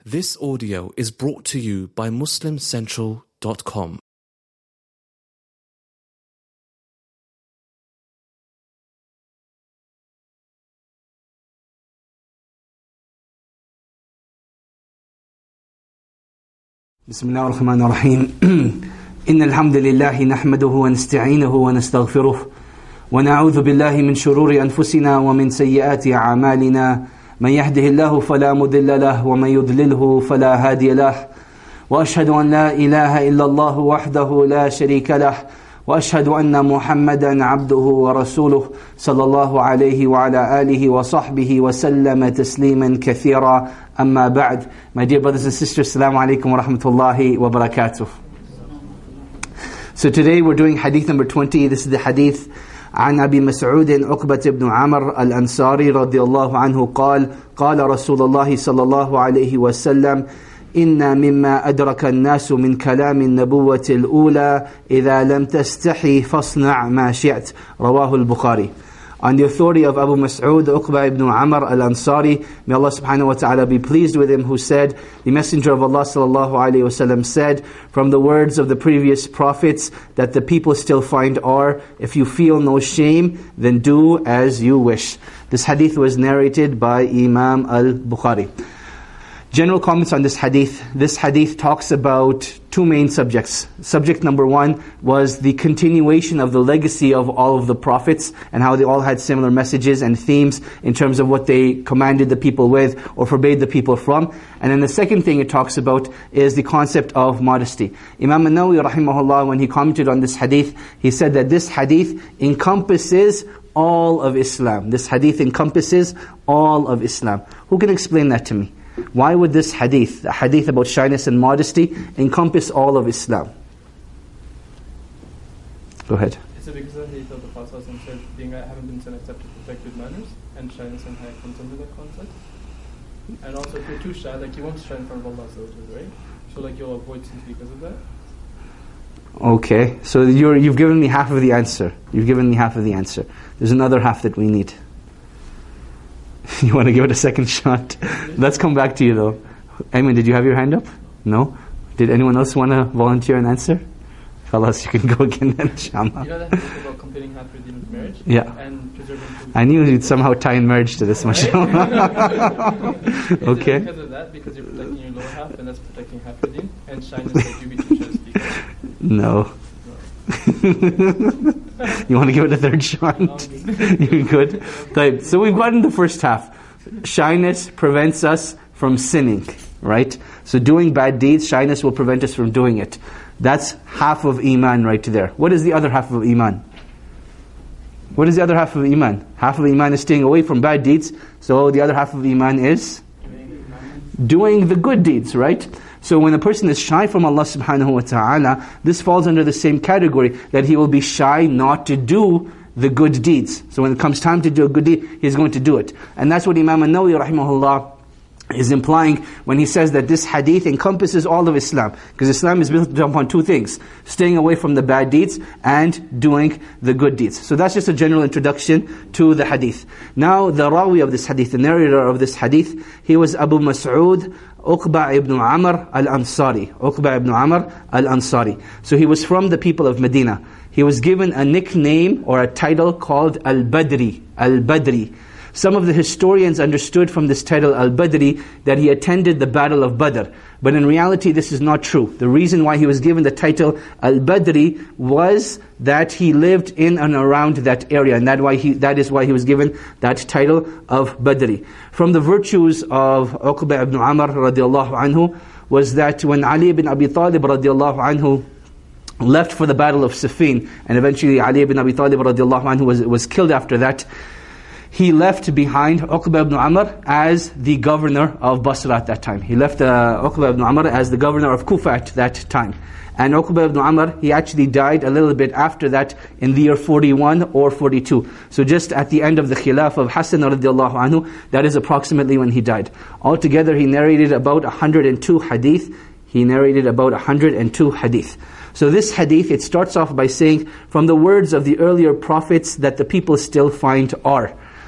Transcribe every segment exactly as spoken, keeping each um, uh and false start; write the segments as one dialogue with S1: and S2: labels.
S1: This audio is brought to you by Muslim Central dot com.
S2: بسم الله الرحمن الرحيم إن الحمد لله نحمده ونستعينه ونستغفره ونعوذ بالله من شرور أنفسنا ومن سيئات أعمالنا من يهده الله فلا مضل له ومن يضلله فلا هادي له وأشهد أن لا إله إلا الله وحده لا شريك له وأشهد أن محمدا عبده ورسوله صلى الله عليه وعلى آله وصحبه وسلم تسليما كثيرا أما بعد. My dear brothers and sisters, Assalamu alaikum wa rahmatullahi wa barakatuh. So today we're doing hadith number twenty. This is the hadith عن أبي مسعود عقبة بن عمر الأنصاري رضي الله عنه قال قال رسول الله صلى الله عليه وسلم إن مما أدرك الناس من كلام النبوة الأولى إذا لم تستحي فاصنع ما شئت. رواه البخاري. On the authority of Abu Mas'ud Uqba ibn Amr al-Ansari, may Allah subhanahu wa ta'ala be pleased with him, who said, the Messenger of Allah sallallahu alayhi wa sallam said, from the words of the previous prophets that the people still find are, if you feel no shame, then do as you wish. This hadith was narrated by Imam al-Bukhari. General comments on this hadith. This hadith talks about two main subjects. Subject number one was the continuation of the legacy of all of the prophets and how they all had similar messages and themes in terms of what they commanded the people with or forbade the people from. And then the second thing it talks about is the concept of modesty. Imam an-Nawawi rahimahullah, when he commented on this hadith, he said that this hadith encompasses all of Islam. This hadith encompasses all of Islam. Who can explain that to me? Why would this hadith, a hadith about shyness and modesty, encompass all of Islam? Go ahead.
S3: It's because the hadith of the Prophet said, being I haven't been sent except to protect good manners, and shyness and haya comes under that concept. And also if you're too shy, like you won't shine in front of Allah, right? So like you'll avoid sins because of that.
S2: Okay, so you're, you've given me half of the answer. You've given me half of the answer. There's another half that we need. You want to give it a second shot? Let's come back to you though. Ayman, did you have your hand up? No? Did anyone else want to volunteer an answer? Khalas, you can go again then, inshallah.
S3: You know that hadith about completing half your deen with marriage?
S2: Yeah.
S3: And preserving food.
S2: I knew you'd somehow tie and merge to this, mashallah. Okay.
S3: Because of that, because you're protecting your lower half and that's protecting half your deen, and shyness that you be too shy to speak of.
S2: No. You want to give it a third shot? You're good. Right. So we've gotten the first half. Shyness prevents us from sinning, right? So doing bad deeds, shyness will prevent us from doing it. That's half of Iman right there. What is the other half of Iman? What is the other half of Iman? Half of Iman is staying away from bad deeds. So the other half of Iman is doing the good deeds, right? So when a person is shy from Allah subhanahu wa ta'ala, this falls under the same category, that he will be shy not to do the good deeds. So when it comes time to do a good deed, he's going to do it. And that's what Imam an-Nawawi rahimahullah is implying when he says that this hadith encompasses all of Islam. Because Islam is built upon two things: staying away from the bad deeds and doing the good deeds. So that's just a general introduction to the hadith. Now the rawi of this hadith, the narrator of this hadith, he was Abu Mas'ud Uqba ibn Amr al-Ansari. Uqba ibn Amr al-Ansari. So he was from the people of Medina. He was given a nickname or a title called Al-Badri. Al-Badri. Some of the historians understood from this title, Al-Badri, that he attended the Battle of Badr. But in reality, this is not true. The reason why he was given the title Al-Badri was that he lived in and around that area. And that, why he, that is why he was given that title of Badri. From the virtues of Uqba ibn Amr radiallahu anhu was that when Ali ibn Abi Talib radiallahu anhu left for the Battle of Siffin, and eventually Ali ibn Abi Talib radiallahu anhu was, was killed after that, he left behind Uqba ibn Amr as the governor of Basra at that time. He left uh, Uqba ibn Amr as the governor of Kufa at that time. And Uqba ibn Amr, he actually died a little bit after that in the year forty-one or forty-two. So just at the end of the khilaf of Hassan radiallahu anhu, that is approximately when he died. Altogether he narrated about one hundred two hadith. He narrated about one hundred two hadith. So this hadith, it starts off by saying, from the words of the earlier prophets that the people still find are.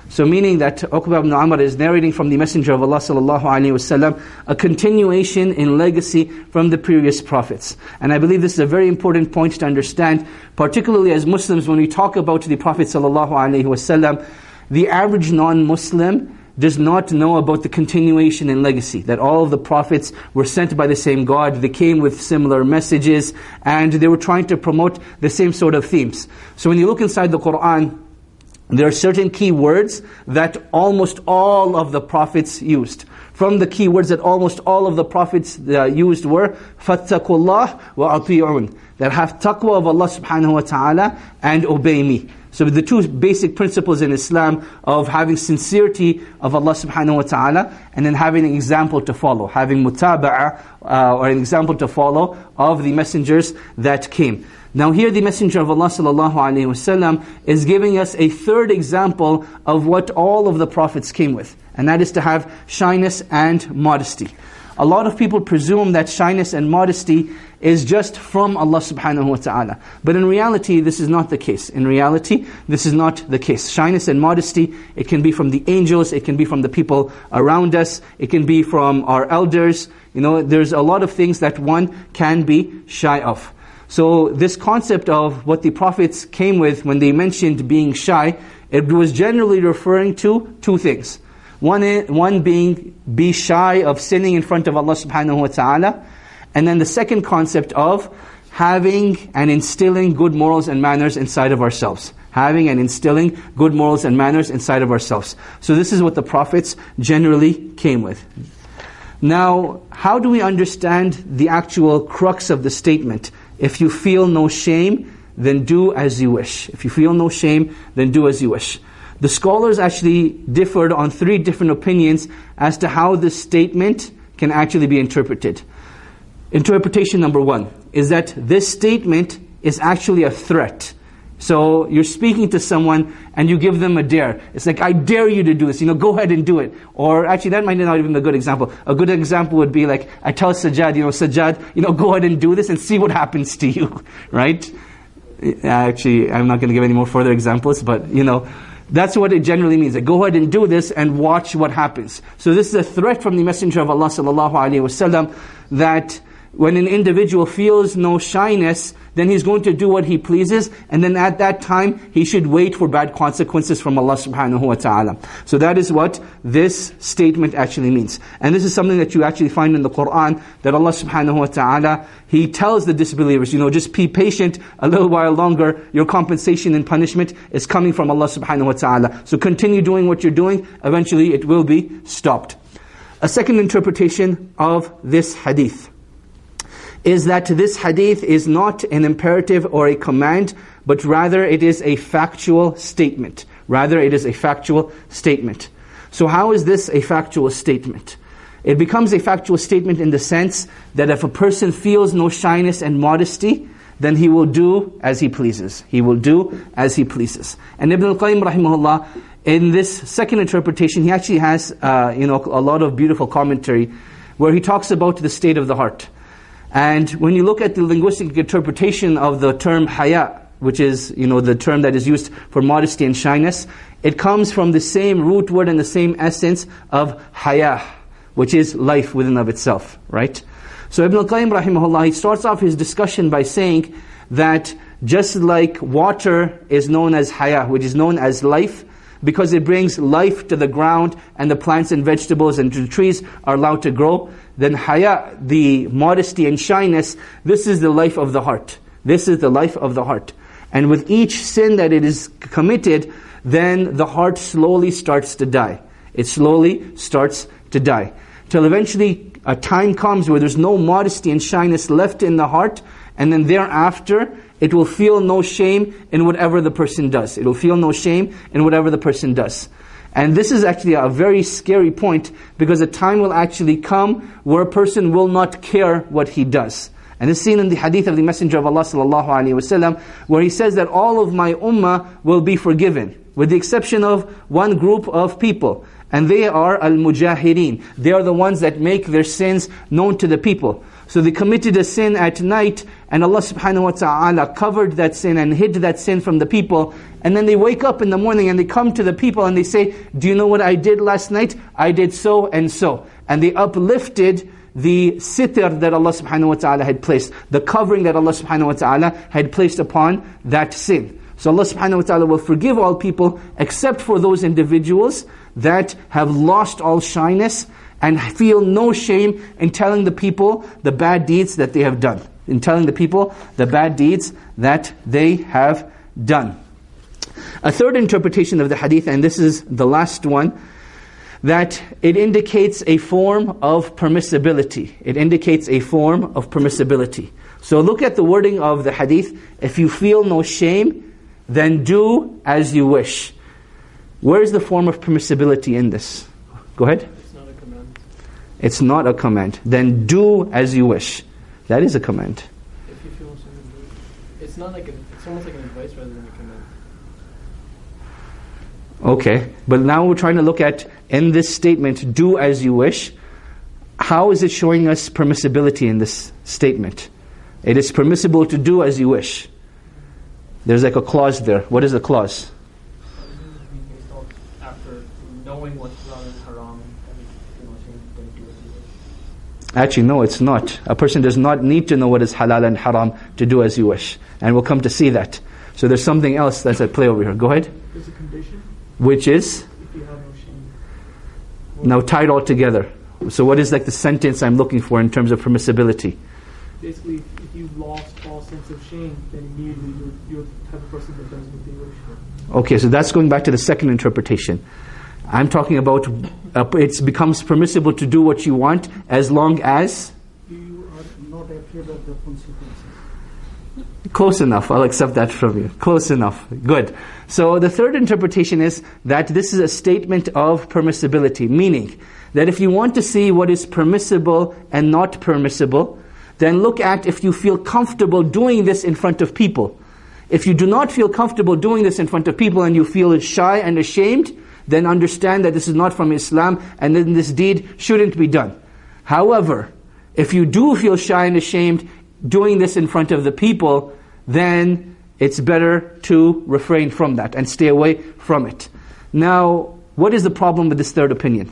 S2: So meaning that Uqba ibn Amr is narrating from the Messenger of Allah sallallahu alaihi wasallam a continuation in legacy from the previous prophets. And I believe this is a very important point to understand, particularly as Muslims when we talk about the Prophet sallallahu alaihi wasallam. The average non-Muslim does not know about the continuation in legacy, that all of the prophets were sent by the same God, they came with similar messages, and they were trying to promote the same sort of themes. So when you look inside the Qur'an, there are certain key words that almost all of the prophets used. From the key words that almost all of the prophets uh, used were فَاتَّقُوا اللَّهِ وَأَطِيعُونَ, that have taqwa of Allah subhanahu wa ta'ala and obey me. So the two basic principles in Islam of having sincerity of Allah subhanahu wa ta'ala and then having an example to follow, having mutaba'a uh, or an example to follow of the messengers that came. Now here the Messenger of Allah sallallahu alaihi wasallam is giving us a third example of what all of the prophets came with, and that is to have shyness and modesty. A lot of people presume that shyness and modesty is just from Allah subhanahu wa ta'ala. But in reality, this is not the case. In reality, this is not the case. Shyness and modesty, it can be from the angels, it can be from the people around us, it can be from our elders. You know, there's a lot of things that one can be shy of. So this concept of what the prophets came with when they mentioned being shy, it was generally referring to two things. One, is, one being, be shy of sinning in front of Allah subhanahu wa ta'ala. And then the second concept of having and instilling good morals and manners inside of ourselves. Having and instilling good morals and manners inside of ourselves. So this is what the prophets generally came with. Now, how do we understand the actual crux of the statement? If you feel no shame, then do as you wish. If you feel no shame, then do as you wish. The scholars actually differed on three different opinions as to how this statement can actually be interpreted. Interpretation number one is that this statement is actually a threat. So you're speaking to someone and you give them a dare. It's like, I dare you to do this, you know, go ahead and do it. Or actually that might not even be a good example. A good example would be like, I tell Sajjad, you know, Sajjad, you know, go ahead and do this and see what happens to you, right? Actually, I'm not going to give any more further examples, but you know, that's what it generally means. Like, go ahead and do this and watch what happens. So this is a threat from the Messenger of Allah sallallahu alaihi wasallam that when an individual feels no shyness, then he's going to do what he pleases, and then at that time, he should wait for bad consequences from Allah subhanahu wa ta'ala. So that is what this statement actually means. And this is something that you actually find in the Qur'an, that Allah subhanahu wa ta'ala, He tells the disbelievers, you know, just be patient a little while longer, your compensation and punishment is coming from Allah subhanahu wa ta'ala. So continue doing what you're doing, eventually it will be stopped. A second interpretation of this hadith is that this hadith is not an imperative or a command, but rather it is a factual statement. Rather it is a factual statement. So how is this a factual statement? It becomes a factual statement in the sense that if a person feels no shyness and modesty, then he will do as he pleases. He will do as he pleases. And Ibn al-Qayyim rahimahullah, in this second interpretation, he actually has uh, you know, a lot of beautiful commentary where he talks about the state of the heart. And when you look at the linguistic interpretation of the term haya, which is, you know, the term that is used for modesty and shyness, it comes from the same root word and the same essence of haya, which is life within of itself, right? So Ibn al-Qayyim rahimahullah, he starts off his discussion by saying that just like water is known as haya, which is known as life, because it brings life to the ground and the plants and vegetables and the trees are allowed to grow, then haya, the modesty and shyness, this is the life of the heart. This is the life of the heart. And with each sin that it is committed, then the heart slowly starts to die. It slowly starts to die. Till eventually a time comes where there's no modesty and shyness left in the heart, and then thereafter it will feel no shame in whatever the person does. It will feel no shame in whatever the person does. And this is actually a very scary point, because a time will actually come where a person will not care what he does. And this is seen in the hadith of the Messenger of Allah sallallahu alaihi wasallam, where he says that all of my ummah will be forgiven, with the exception of one group of people. And they are al-mujahireen. They are the ones that make their sins known to the people. So they committed a sin at night, and Allah subhanahu wa ta'ala covered that sin and hid that sin from the people. And then they wake up in the morning and they come to the people and they say, do you know what I did last night? I did so and so. And they uplifted the sitr that Allah subhanahu wa ta'ala had placed, the covering that Allah subhanahu wa ta'ala had placed upon that sin. So Allah subhanahu wa ta'ala will forgive all people except for those individuals that have lost all shyness and feel no shame in telling the people the bad deeds that they have done. In telling the people the bad deeds that they have done. A third interpretation of the hadith, and this is the last one, that it indicates a form of permissibility. It indicates a form of permissibility. So look at the wording of the hadith. If you feel no shame, then do as you wish. Where is the form of permissibility in this? Go ahead.
S3: It's not a command.
S2: It's not a command. Then do as you wish. That is a command.
S3: If you feel shame, do it. It's not like a, it's almost like an advice rather than a command.
S2: Okay, but now we're trying to look at, in this statement, do as you wish. How is it showing us permissibility in this statement? It is permissible to do as you wish. There's like a clause there. What is the clause?
S3: After knowing what's halal and haram, and then do as you wish.
S2: Actually, no, it's not. A person does not need to know what is halal and haram to do as you wish. And we'll come to see that. So there's something else that's at play over here. Go ahead.
S3: There's a condition.
S2: Which is?
S3: If you have no shame.
S2: Now tied all together. So what is like the sentence I'm looking for in terms of permissibility?
S3: Basically, if you've lost all sense of shame, then immediately you're, you're the type of person that does what they wish.
S2: Okay, so that's going back to the second interpretation. I'm talking about uh, it becomes permissible to do what you want as long as
S3: you are not afraid of the consequences.
S2: Close enough. I'll accept that from you. Close enough. Good. So the third interpretation is that this is a statement of permissibility, meaning that if you want to see what is permissible and not permissible, then look at if you feel comfortable doing this in front of people. If you do not feel comfortable doing this in front of people and you feel shy and ashamed, then understand that this is not from Islam and then this deed shouldn't be done. However, if you do feel shy and ashamed doing this in front of the people, then it's better to refrain from that and stay away from it. Now, what is the problem with this third opinion?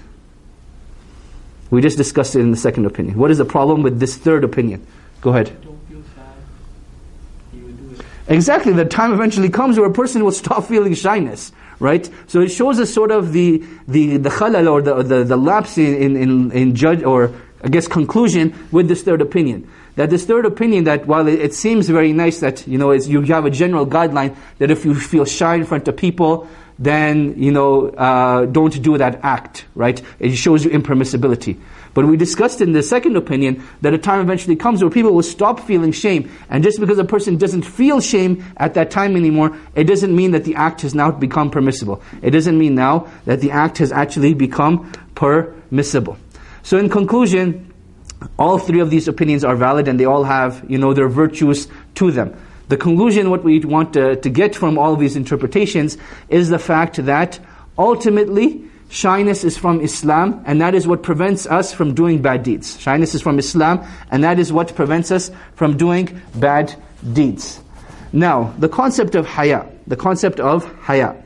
S2: We just discussed it in the second opinion. What is the problem with this third opinion? Go ahead.
S3: Don't feel shy. You would do it.
S2: Exactly, the time eventually comes where a person will stop feeling shyness, right? So it shows us sort of the the the khalal or the the, the lapse in, in in judge or I guess conclusion with this third opinion. That this third opinion, that while it, it seems very nice that you know it's, you have a general guideline that if you feel shy in front of people, then you know uh, don't do that act, right? It shows you impermissibility. But we discussed in the second opinion that a time eventually comes where people will stop feeling shame, and just because a person doesn't feel shame at that time anymore, it doesn't mean that the act has now become permissible. It doesn't mean now that the act has actually become permissible. So in conclusion, all three of these opinions are valid and they all have, you know, their virtues to them. The conclusion, what we want to, to get from all of these interpretations is the fact that ultimately shyness is from Islam, and that is what prevents us from doing bad deeds. Shyness is from Islam, and that is what prevents us from doing bad deeds. Now, the concept of haya, the concept of haya.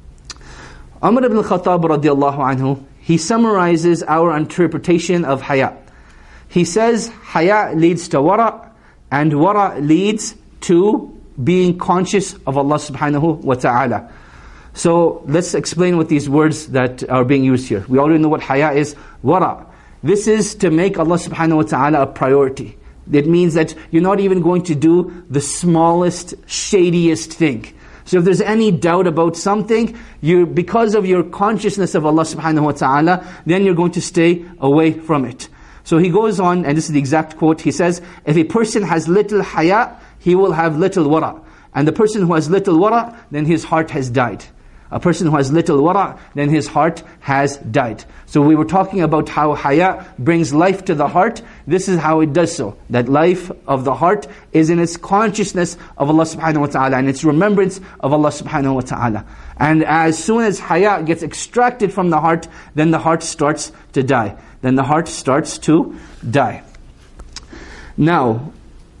S2: Umar ibn al-Khattab radiallahu anhu, he summarizes our interpretation of haya. He says, haya leads to wara, and wara leads to being conscious of Allah subhanahu wa ta'ala. So let's explain what these words that are being used here. We already know what haya is. Wara. This is to make Allah subhanahu wa ta'ala a priority. It means that you're not even going to do the smallest, shadiest thing. So if there's any doubt about something, you because of your consciousness of Allah subhanahu wa ta'ala, then you're going to stay away from it. So he goes on, and this is the exact quote, he says, if a person has little haya, he will have little wara. And the person who has little wara, then his heart has died. A person who has little wara, then his heart has died. So we were talking about how haya brings life to the heart. This is how it does so. That life of the heart is in its consciousness of Allah subhanahu wa ta'ala and its remembrance of Allah subhanahu wa ta'ala. And as soon as haya gets extracted from the heart, then the heart starts to die. Then the heart starts to die. Now,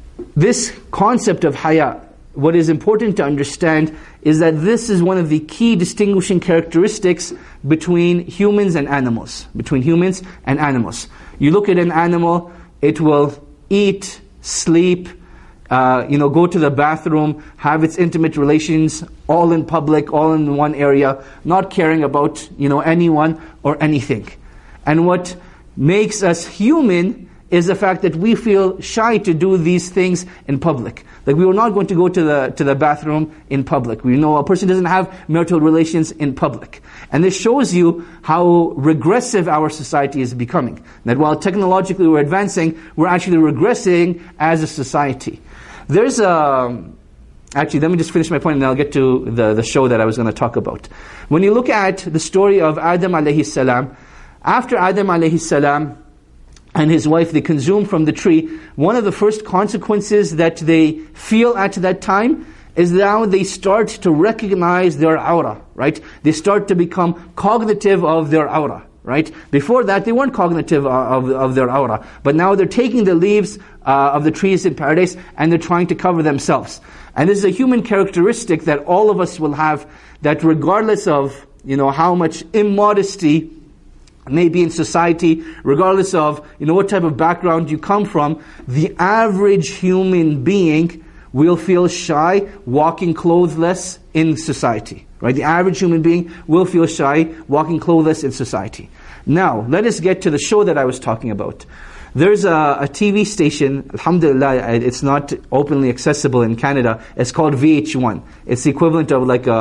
S2: this concept of haya, what is important to understand is that this is one of the key distinguishing characteristics between humans and animals. Between humans and animals. You look at an animal, it will eat, sleep, uh, you know, go to the bathroom, have its intimate relations, all in public, all in one area, not caring about, you know, anyone or anything. And what makes us human is the fact that we feel shy to do these things in public. Like we were not going to go to the to the bathroom in public. We know a person doesn't have marital relations in public. And this shows you how regressive our society is becoming. That while technologically we're advancing, we're actually regressing as a society. There's a... Actually, let me just finish my point and then I'll get to the, the show that I was going to talk about. When you look at the story of Adam alayhi salam, after Adam alayhi salam and his wife, they consume from the tree, one of the first consequences that they feel at that time is now they start to recognize their aura, right? They start to become cognitive of their aura, right? Before that, they weren't cognitive of, of their aura. But now they're taking the leaves uh, of the trees in paradise and they're trying to cover themselves. And this is a human characteristic that all of us will have, that regardless of, you know, how much immodesty maybe in society, regardless of, you know, what type of background you come from, the average human being will feel shy walking clothless in society. Right? The average human being will feel shy walking clothless in society. Now, let us get to the show that I was talking about. There's a, a T V station, alhamdulillah, it's not openly accessible in Canada. It's called V H one. It's the equivalent of like a,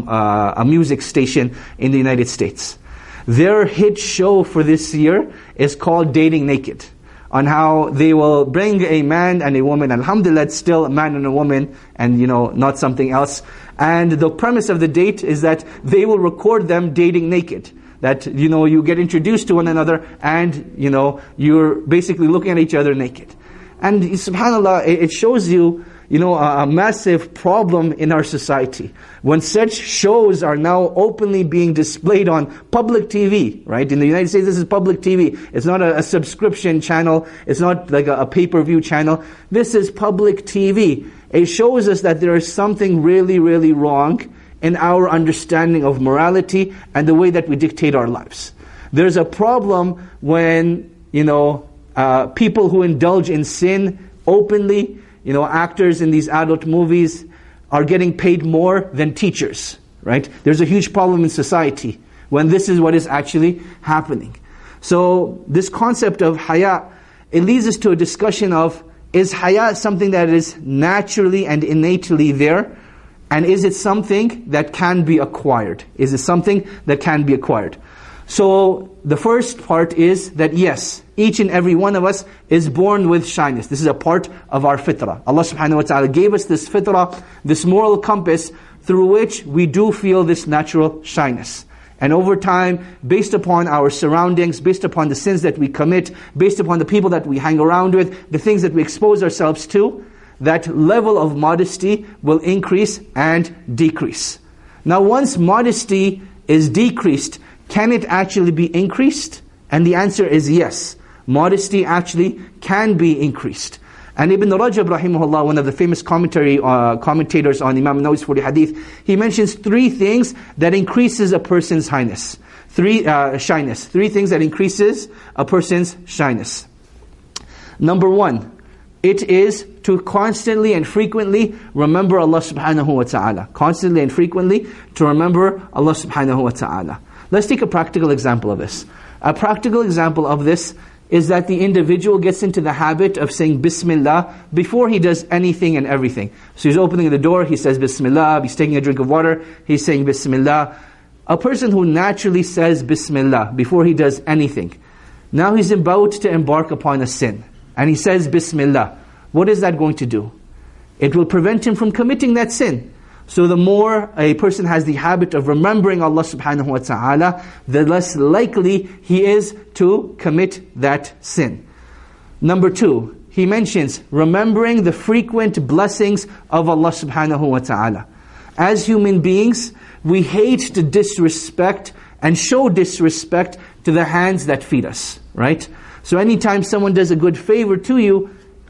S2: a, a music station in the United States. Their hit show for this year is called Dating Naked, on how they will bring a man and a woman. Alhamdulillah, it's still a man and a woman, and you know, not something else. And the premise of the date is that they will record them dating naked. That, you know, you get introduced to one another and, you know, you're basically looking at each other naked. And subhanAllah, it shows you, you know, a, a massive problem in our society. When such shows are now openly being displayed on public T V, right? In the United States, this is public T V. It's not a, a subscription channel. It's not like a, a pay-per-view channel. This is public T V. It shows us that there is something really, really wrong in our understanding of morality and the way that we dictate our lives. There's a problem when, you know, uh, people who indulge in sin openly, you know, actors in these adult movies are getting paid more than teachers, right? There's a huge problem in society when this is what is actually happening. So this concept of haya, it leads us to a discussion of, is haya something that is naturally and innately there? And is it something that can be acquired? Is it something that can be acquired? So the first part is that yes, each and every one of us is born with shyness. This is a part of our fitrah. Allah subhanahu wa ta'ala gave us this fitrah, this moral compass through which we do feel this natural shyness. And over time, based upon our surroundings, based upon the sins that we commit, based upon the people that we hang around with, the things that we expose ourselves to, that level of modesty will increase and decrease. Now once modesty is decreased, can it actually be increased? And the answer is yes. Modesty actually can be increased. And Ibn Rajab rahimahullah, one of the famous commentary uh, commentators on Imam Nawawi's forty hadith, he mentions three things that increases a person's highness. Three uh, shyness. Three things that increases a person's shyness. Number one, it is to constantly and frequently remember Allah subhanahu wa ta'ala. Constantly and frequently to remember Allah subhanahu wa ta'ala. Let's take a practical example of this. A practical example of this is that the individual gets into the habit of saying Bismillah before he does anything and everything. So he's opening the door, he says Bismillah, he's taking a drink of water, he's saying Bismillah. A person who naturally says Bismillah before he does anything, now he's about to embark upon a sin. And he says Bismillah. What is that going to do? It will prevent him from committing that sin. So the more a person has the habit of remembering Allah subhanahu wa ta'ala, the less likely he is to commit that sin. Number two, he mentions remembering the frequent blessings of Allah subhanahu wa ta'ala. As human beings, we hate to disrespect and show disrespect to the hands that feed us, right? So anytime someone does a good favor to you,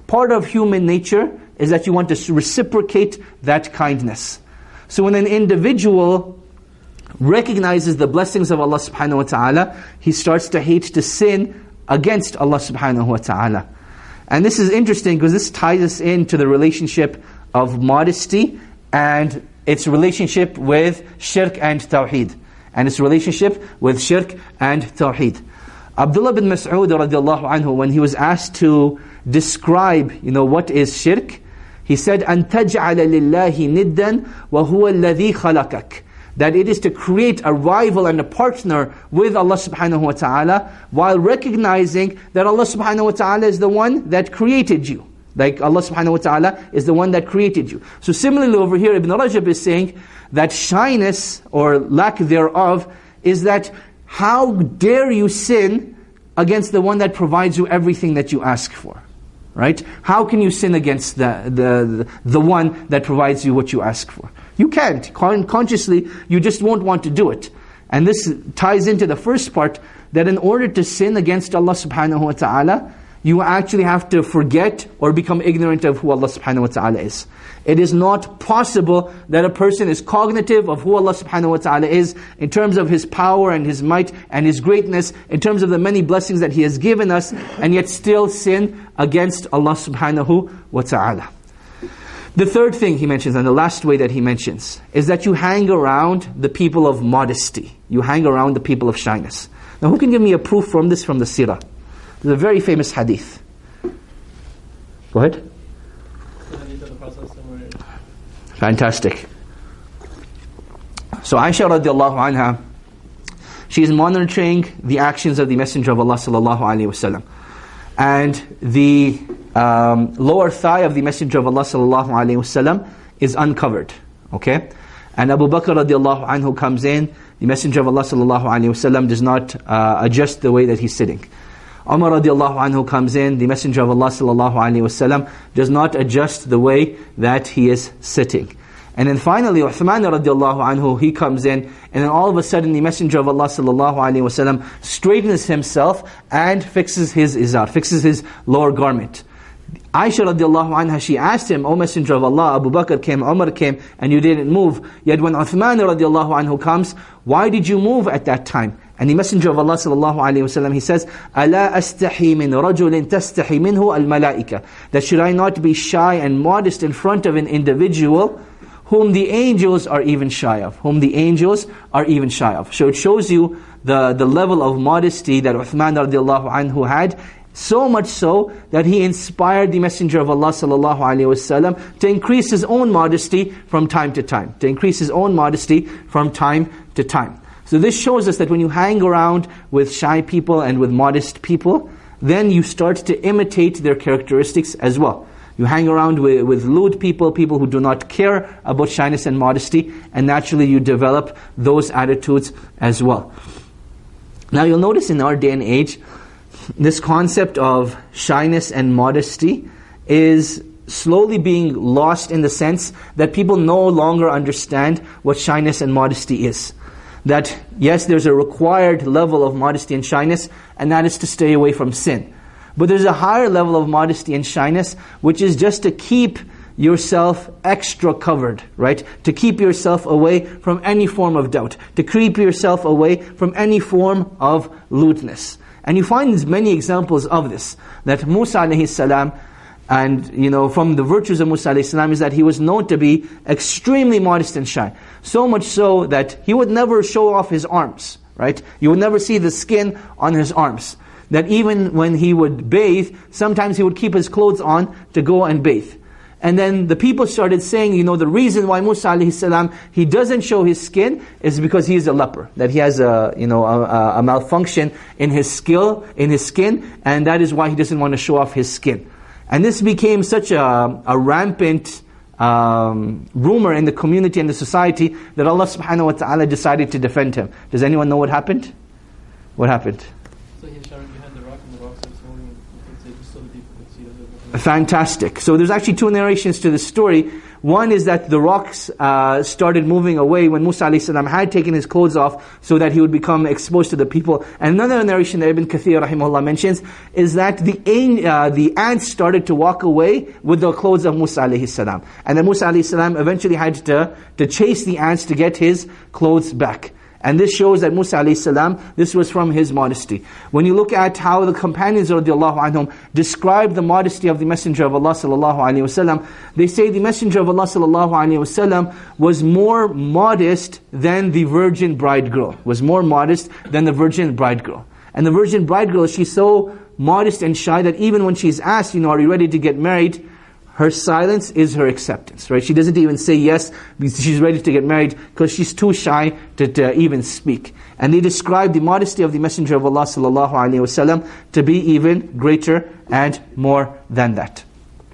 S2: part of human nature is that you want to reciprocate that kindness. So when an individual recognizes the blessings of Allah subhanahu wa ta'ala, he starts to hate to sin against Allah subhanahu wa ta'ala. And this is interesting because this ties us into the relationship of modesty and its relationship with shirk and tawheed. And its relationship with shirk and tawheed. Abdullah bin Mas'ud radiallahu anhu, when he was asked to describe, you know, what is shirk, he said, أَن تَجْعَلَ لِلَّهِ نِدًّا وَهُوَ الَّذِي خَلَقَكَ. That it is to create a rival and a partner with Allah subhanahu wa ta'ala, while recognizing that Allah subhanahu wa ta'ala is the one that created you. Like Allah subhanahu wa ta'ala is the one that created you. So similarly over here, Ibn Rajab is saying that shyness or lack thereof is that how dare you sin against the one that provides you everything that you ask for. Right? How can you sin against the, the, the one that provides you what you ask for? You can't. Con- consciously, you just won't want to do it. And this ties into the first part, that in order to sin against Allah subhanahu wa ta'ala, you actually have to forget or become ignorant of who Allah subhanahu wa ta'ala is. It is not possible that a person is cognitive of who Allah subhanahu wa ta'ala is in terms of His power and His might and His greatness, in terms of the many blessings that He has given us, and yet still sin against Allah subhanahu wa ta'ala. The third thing he mentions, and the last way that he mentions, is that you hang around the people of modesty. You hang around the people of shyness. Now who can give me a proof from this from the seerah? There's a very famous hadith. Go ahead. Fantastic. So Aisha radiallahu anha, she is monitoring the actions of the Messenger of Allah sallallahu alaihi wasallam. And the um, lower thigh of the Messenger of Allah sallallahu alaihi wasallam is uncovered. Okay? And Abu Bakr radiallahu anhu comes in. The Messenger of Allah sallallahu alaihi wasallam does not uh, adjust the way that he's sitting. Umar radiallahu anhu comes in. The Messenger of Allah sallallahu alaihi wasallam does not adjust the way that he is sitting. And then finally, Uthman radiallahu anhu, he comes in, and then all of a sudden the Messenger of Allah sallallahu alaihi wasallam straightens himself and fixes his izar, fixes his lower garment. Aisha radiallahu anha, she asked him, O Messenger of Allah, Abu Bakr came, Umar came, and you didn't move. Yet when Uthman radiallahu anhu comes, why did you move at that time? And the Messenger of Allah sallallahu alaihi wasallam, he says, أَلَا أَسْتَحِي مِنْ رَجُلٍ تَسْتَحِي مِنْهُ الْمَلَائِكَةِ. That should I not be shy and modest in front of an individual whom the angels are even shy of, whom the angels are even shy of. So it shows you the, the level of modesty that Uthman radiallahu anhu had, so much so that he inspired the Messenger of Allah sallallahu alaihi wasallam to increase his own modesty from time to time, to increase his own modesty from time to time. So this shows us that when you hang around with shy people and with modest people, then you start to imitate their characteristics as well. You hang around with, with lewd people, people who do not care about shyness and modesty, and naturally you develop those attitudes as well. Now you'll notice in our day and age, this concept of shyness and modesty is slowly being lost, in the sense that people no longer understand what shyness and modesty is. That yes, there's a required level of modesty and shyness, and that is to stay away from sin. But there's a higher level of modesty and shyness, which is just to keep yourself extra covered, right? To keep yourself away from any form of doubt. To keep yourself away from any form of lewdness. And you find many examples of this. That Musa alayhi salam, and you know, from the virtues of Musa alayhi salam is that he was known to be extremely modest and shy. So much so that he would never show off his arms, right? You would never see the skin on his arms. That even when he would bathe, sometimes he would keep his clothes on to go and bathe. And then the people started saying, you know, the reason why Musa alayhi salam, he doesn't show his skin is because he is a leper. That he has a, you know, a, a malfunction in his skill, in his skin, and that is why he doesn't want to show off his skin. And this became such a, a rampant um, rumor in the community and the society that Allah subhanahu wa ta'ala decided to defend him. Does anyone know what happened? What happened?
S3: So he shouted behind the rock, and the rock started swallowing him. So people could see that.
S2: Fantastic. So there's actually two narrations to the story. One is that the rocks uh, started moving away when Musa alayhi salam had taken his clothes off so that he would become exposed to the people. And another narration that Ibn Kathir rahimahullah mentions is that the uh, the ants started to walk away with the clothes of Musa alayhi salam. And then Musa alayhi salam eventually had to, to chase the ants to get his clothes back. And this shows that Musa alayhi salam, this was from his modesty. When you look at how the companions radiallahu anhum describe the modesty of the Messenger of Allah sallallahu alayhi wasallam, they say the Messenger of Allah sallallahu alayhi wasallam was more modest than the virgin bride girl, was more modest than the virgin bride girl. And the virgin bride girl, she's so modest and shy that even when she's asked, you know, are you ready to get married? Her silence is her acceptance, right? She doesn't even say yes, because she's ready to get married, because she's too shy to, to even speak. And they describe the modesty of the Messenger of Allah sallallahu alaihi wasallam to be even greater and more than that.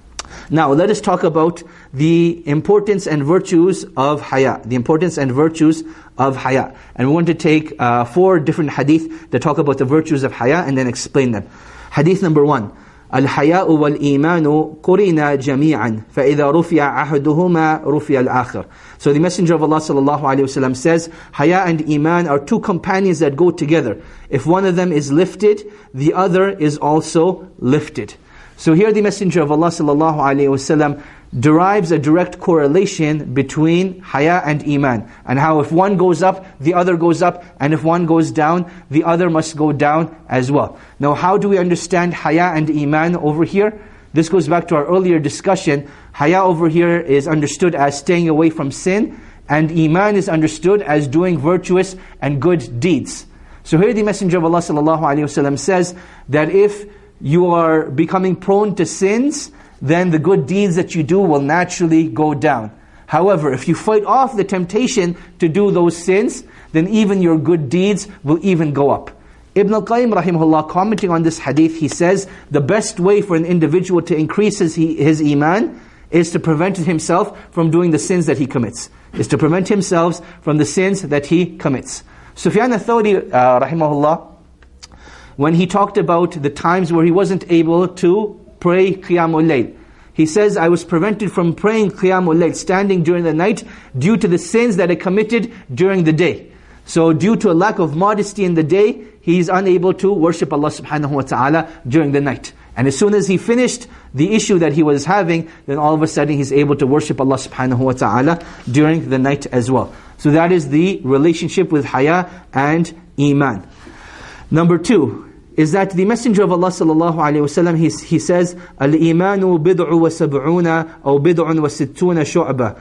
S2: Now, let us talk about the importance and virtues of haya, the importance and virtues of haya. And we want to take uh, four different hadith that talk about the virtues of haya and then explain them. Hadith number one. الحياء والإيمان قرنا جميعا فإذا رفع أحدهما رفع الآخر. So the Messenger of Allah sallallahu alaihi wasallam says, haya and iman are two companions that go together. If one of them is lifted, the other is also lifted. So here the Messenger of Allah sallallahu alaihi wasallam derives a direct correlation between haya and iman, and how if one goes up, the other goes up, and if one goes down, the other must go down as well. Now, how do we understand haya and iman over here? This goes back to our earlier discussion. Haya over here is understood as staying away from sin, and iman is understood as doing virtuous and good deeds. So here the Messenger of Allah sallallahu alaihi wasallam says that if you are becoming prone to sins, then the good deeds that you do will naturally go down. However, if you fight off the temptation to do those sins, then even your good deeds will even go up. Ibn al-Qayyim rahimahullah, commenting on this hadith, he says, the best way for an individual to increase his, his iman is to prevent himself from doing the sins that he commits. Is to prevent himself from the sins that he commits. Sufyan al-Thawri uh, rahimahullah, when he talked about the times where he wasn't able to pray Qiyamul Layl, he says, I was prevented from praying Qiyamul Layl, standing during the night, due to the sins that I committed during the day. So due to a lack of modesty in the day, he is unable to worship Allah subhanahu wa ta'ala during the night. And as soon as he finished the issue that he was having, then all of a sudden he's able to worship Allah subhanahu wa ta'ala during the night as well. So that is the relationship with haya and iman. Number two is that the Messenger of Allah sallallahu alaihi wasallam, he, he says, al-imanu bid'u wa sab'una aw bid'un wa sittuna shu'bah.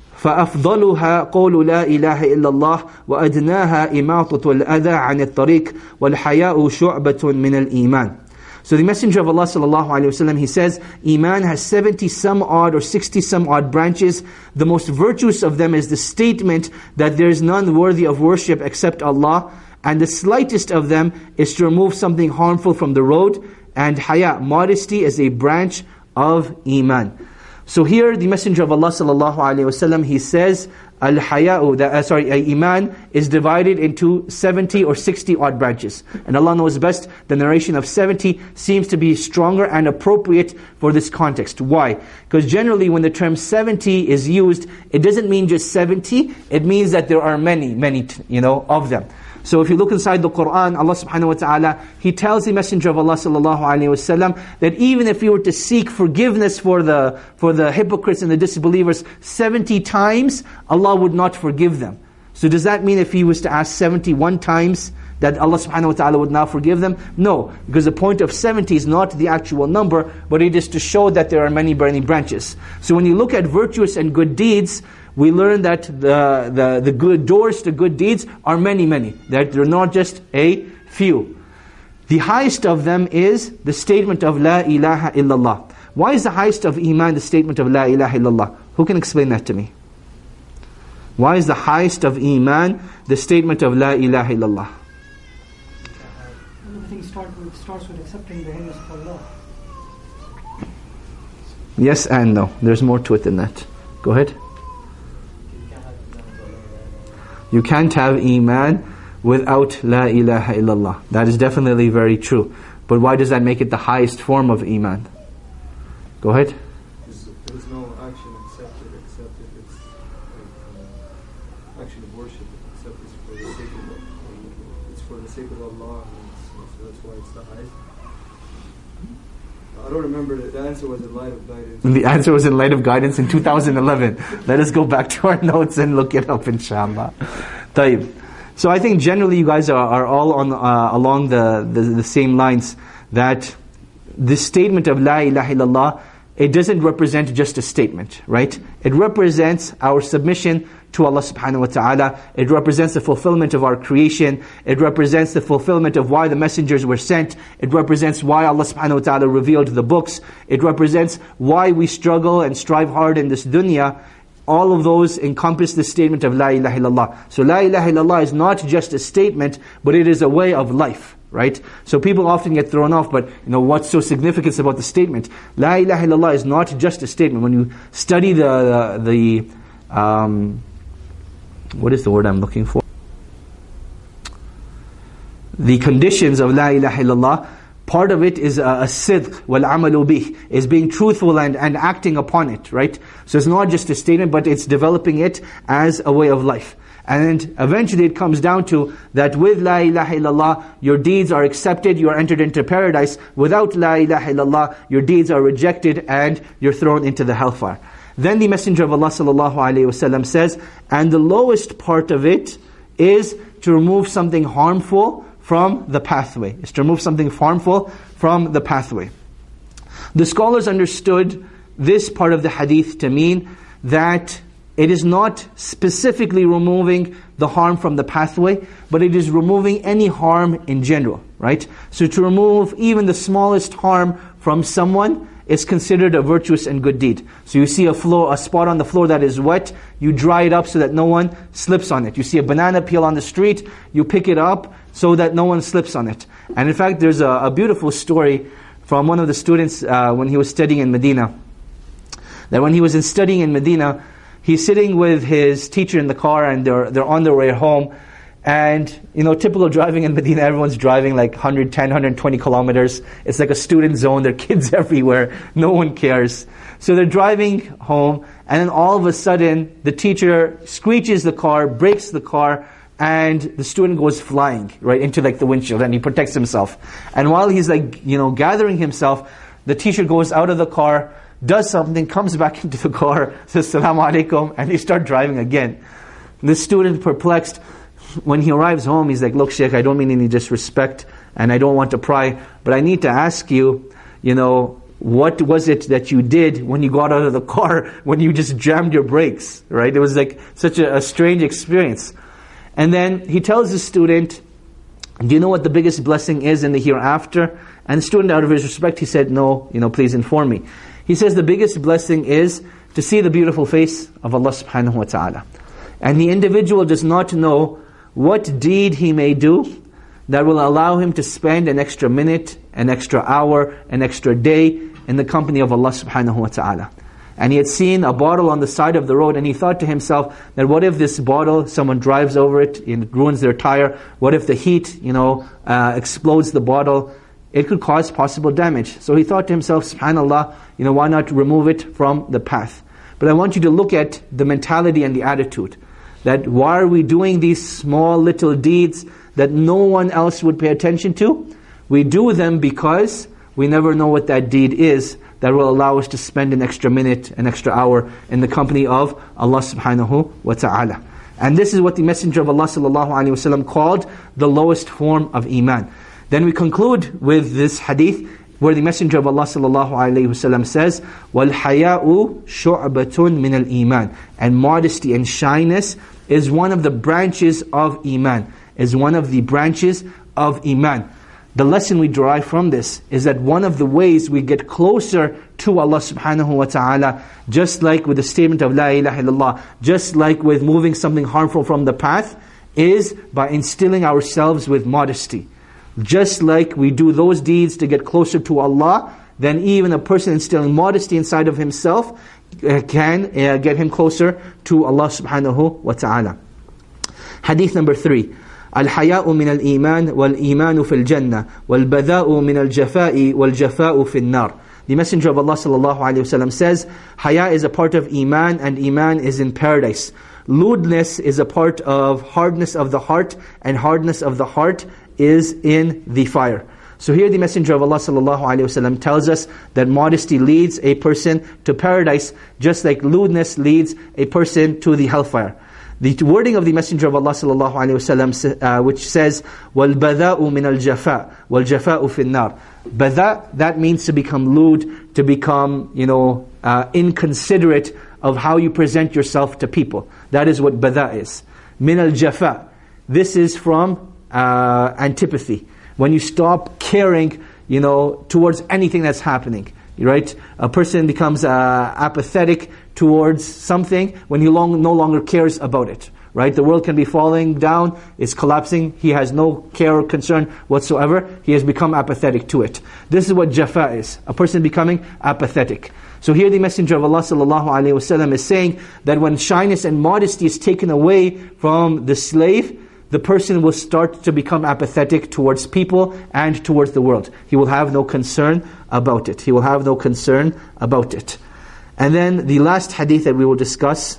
S2: فأفضلها قول لا إله إلا الله وأدناها إماطة الأذى عن الطريق والحياء شعبة من الإيمان. So the Messenger of Allah sallallahu alaihi wasallam, he says, Iman has seventy some odd or sixty some odd branches. The most virtuous of them is the statement that there is none worthy of worship except Allah. And the slightest of them is to remove something harmful from the road. And haya, modesty, is a branch of iman. So here the Messenger of Allah sallallahu alaihi wasallam, he says, al-haya'u, uh, sorry, uh, iman is divided into seventy or sixty odd branches. And Allah knows best, the narration of seventy seems to be stronger and appropriate for this context. Why? Because generally when the term seventy is used, it doesn't mean just seventy, it means that there are many, many, you know, of them. So if you look inside the Qur'an, Allah subhanahu wa ta'ala, He tells the Messenger of Allah sallallahu alaihi wasallam that even if you were to seek forgiveness for the for the hypocrites and the disbelievers seventy times, Allah would not forgive them. So does that mean if He was to ask seventy-one times, that Allah subhanahu wa ta'ala would now forgive them? No, because the point of seventy is not the actual number, but it is to show that there are many, many branches. So when you look at virtuous and good deeds, we learn that the, the, the good doors to good deeds are many, many. That they're not just a few. The highest of them is the statement of La ilaha illallah. Why is the highest of Iman the statement of La ilaha illallah? Who can explain that to me? Why is the highest of Iman the statement of La ilaha illallah?
S4: Everything start with, starts with accepting the oneness of Allah.
S2: Yes and no. There's more to it than that. Go ahead. You can't have Iman without La ilaha illallah. That is definitely very true. But why does that make it the highest form of Iman? Go ahead.
S5: There's, there's no action accepted except if it's like, uh, action of worship except it's for the sake of it's for the sake of Allah, and it's, so that's why it's the highest. I don't remember the, the answer was in light of guidance.
S2: The answer was in light of guidance in two thousand eleven. Let us go back to our notes and look it up, inshallah. Tayyib. So I think generally you guys are, are all on uh, along the, the, the same lines, that the statement of La ilaha illallah, it doesn't represent just a statement, right? It represents our submission to Allah subhanahu wa ta'ala. It represents the fulfillment of our creation. It represents the fulfillment of why the messengers were sent. It represents why Allah subhanahu wa ta'ala revealed the books. It represents why we struggle and strive hard in this dunya. All of those encompass the statement of La ilaha illallah. So La ilaha illallah is not just a statement, but it is a way of life, right? So people often get thrown off, but you know, what's so significant about the statement? La ilaha illallah is not just a statement. When you study the, the, the um, what is the word I'm looking for? The conditions of La ilaha illallah, part of it is a, a sidq, wal amalu bih, is being truthful and, and acting upon it, right? So it's not just a statement, but it's developing it as a way of life. And eventually it comes down to that with La ilaha illallah, your deeds are accepted, you are entered into paradise. Without La ilaha illallah, your deeds are rejected and you're thrown into the hellfire. Then the Messenger of Allah sallallahu alaihi wasallam says, and the lowest part of it is to remove something harmful from the pathway. Is to remove something harmful from the pathway. The scholars understood this part of the hadith to mean that it is not specifically removing the harm from the pathway, but it is removing any harm in general, right? So to remove even the smallest harm from someone is considered a virtuous and good deed. So you see a floor, a spot on the floor that is wet, you dry it up so that no one slips on it. You see a banana peel on the street, you pick it up so that no one slips on it. And in fact, there's a, a beautiful story from one of the students uh, when he was studying in Medina. That when he was in studying in Medina, he's sitting with his teacher in the car and they're they're on their way home. And, you know, typical driving in Medina, everyone's driving like one hundred ten, one hundred twenty kilometers. It's like a student zone, there are kids everywhere, no one cares. So they're driving home, and then all of a sudden, the teacher screeches the car, brakes the car, and the student goes flying, right, into like the windshield, and he protects himself. And while he's like, you know, gathering himself, the teacher goes out of the car, does something, comes back into the car, says, Assalamu alaikum, and they start driving again. The student, perplexed, when he arrives home, he's like, look, Shaykh, I don't mean any disrespect, and I don't want to pry, but I need to ask you, you know, what was it that you did when you got out of the car, when you just jammed your brakes, right? It was like such a, a strange experience. And then he tells the student, do you know what the biggest blessing is in the hereafter? And the student, out of his respect, he said, no, you know, please inform me. He says the biggest blessing is to see the beautiful face of Allah subhanahu wa ta'ala. And the individual does not know what deed he may do that will allow him to spend an extra minute, an extra hour, an extra day in the company of Allah subhanahu wa ta'ala. And he had seen a bottle on the side of the road, and he thought to himself that what if this bottle, someone drives over it, it ruins their tire, what if the heat, you know, uh, explodes the bottle, it could cause possible damage. So he thought to himself, subhanallah, you know, why not remove it from the path? But I want you to look at the mentality and the attitude. That why are we doing these small little deeds that no one else would pay attention to? We do them because we never know what that deed is that will allow us to spend an extra minute, an extra hour in the company of Allah subhanahu wa ta'ala. And this is what the Messenger of Allah sallallahu alaihi wasallam called the lowest form of iman. Then we conclude with this hadith where the Messenger of Allah sallallahu alaihi wasallam says, وَالْحَيَاءُ شُعْبَةٌ مِنَ الْإِيمَانِ. And modesty and shyness is one of the branches of iman, is one of the branches of iman. The lesson we derive from this is that one of the ways we get closer to Allah subhanahu wa ta'ala, just like with the statement of La ilaha illallah, just like with moving something harmful from the path, is by instilling ourselves with modesty. Just like we do those deeds to get closer to Allah, then even a person instilling modesty inside of himself uh, can uh, get him closer to Allah subhanahu wa ta'ala. Hadith number three. الحياء من الإيمان والإيمان في الجنة والبذاء من الجفاء والجفاء في النار. The Messenger of Allah sallallahu alaihi wasallam says, haya is a part of iman, and iman is in paradise. Lewdness is a part of hardness of the heart, and hardness of the heart is in the fire. So here the Messenger of Allah sallallahu alaihi wasallam tells us that modesty leads a person to paradise, just like lewdness leads a person to the hellfire. The wording of the Messenger of Allah sallallahu alaihi wasallam, uh, which says, وَالْبَذَاءُ مِنَ الْجَفَاءِ وَالْجَفَاءُ فِي النَّارِ. Bada, that means to become lewd, to become, you know, uh, inconsiderate of how you present yourself to people. That is what bada is. Min al-jafa. This is from uh, antipathy. When you stop caring, you know, towards anything that's happening, right? A person becomes uh, apathetic towards something when he long, no longer cares about it, right? The world can be falling down, it's collapsing, he has no care or concern whatsoever, he has become apathetic to it. This is what jafa is, a person becoming apathetic. So here the Messenger of Allah sallallahu alaihi wasallam is saying that when shyness and modesty is taken away from the slave, the person will start to become apathetic towards people and towards the world. He will have no concern about it. He will have no concern about it. And then the last hadith that we will discuss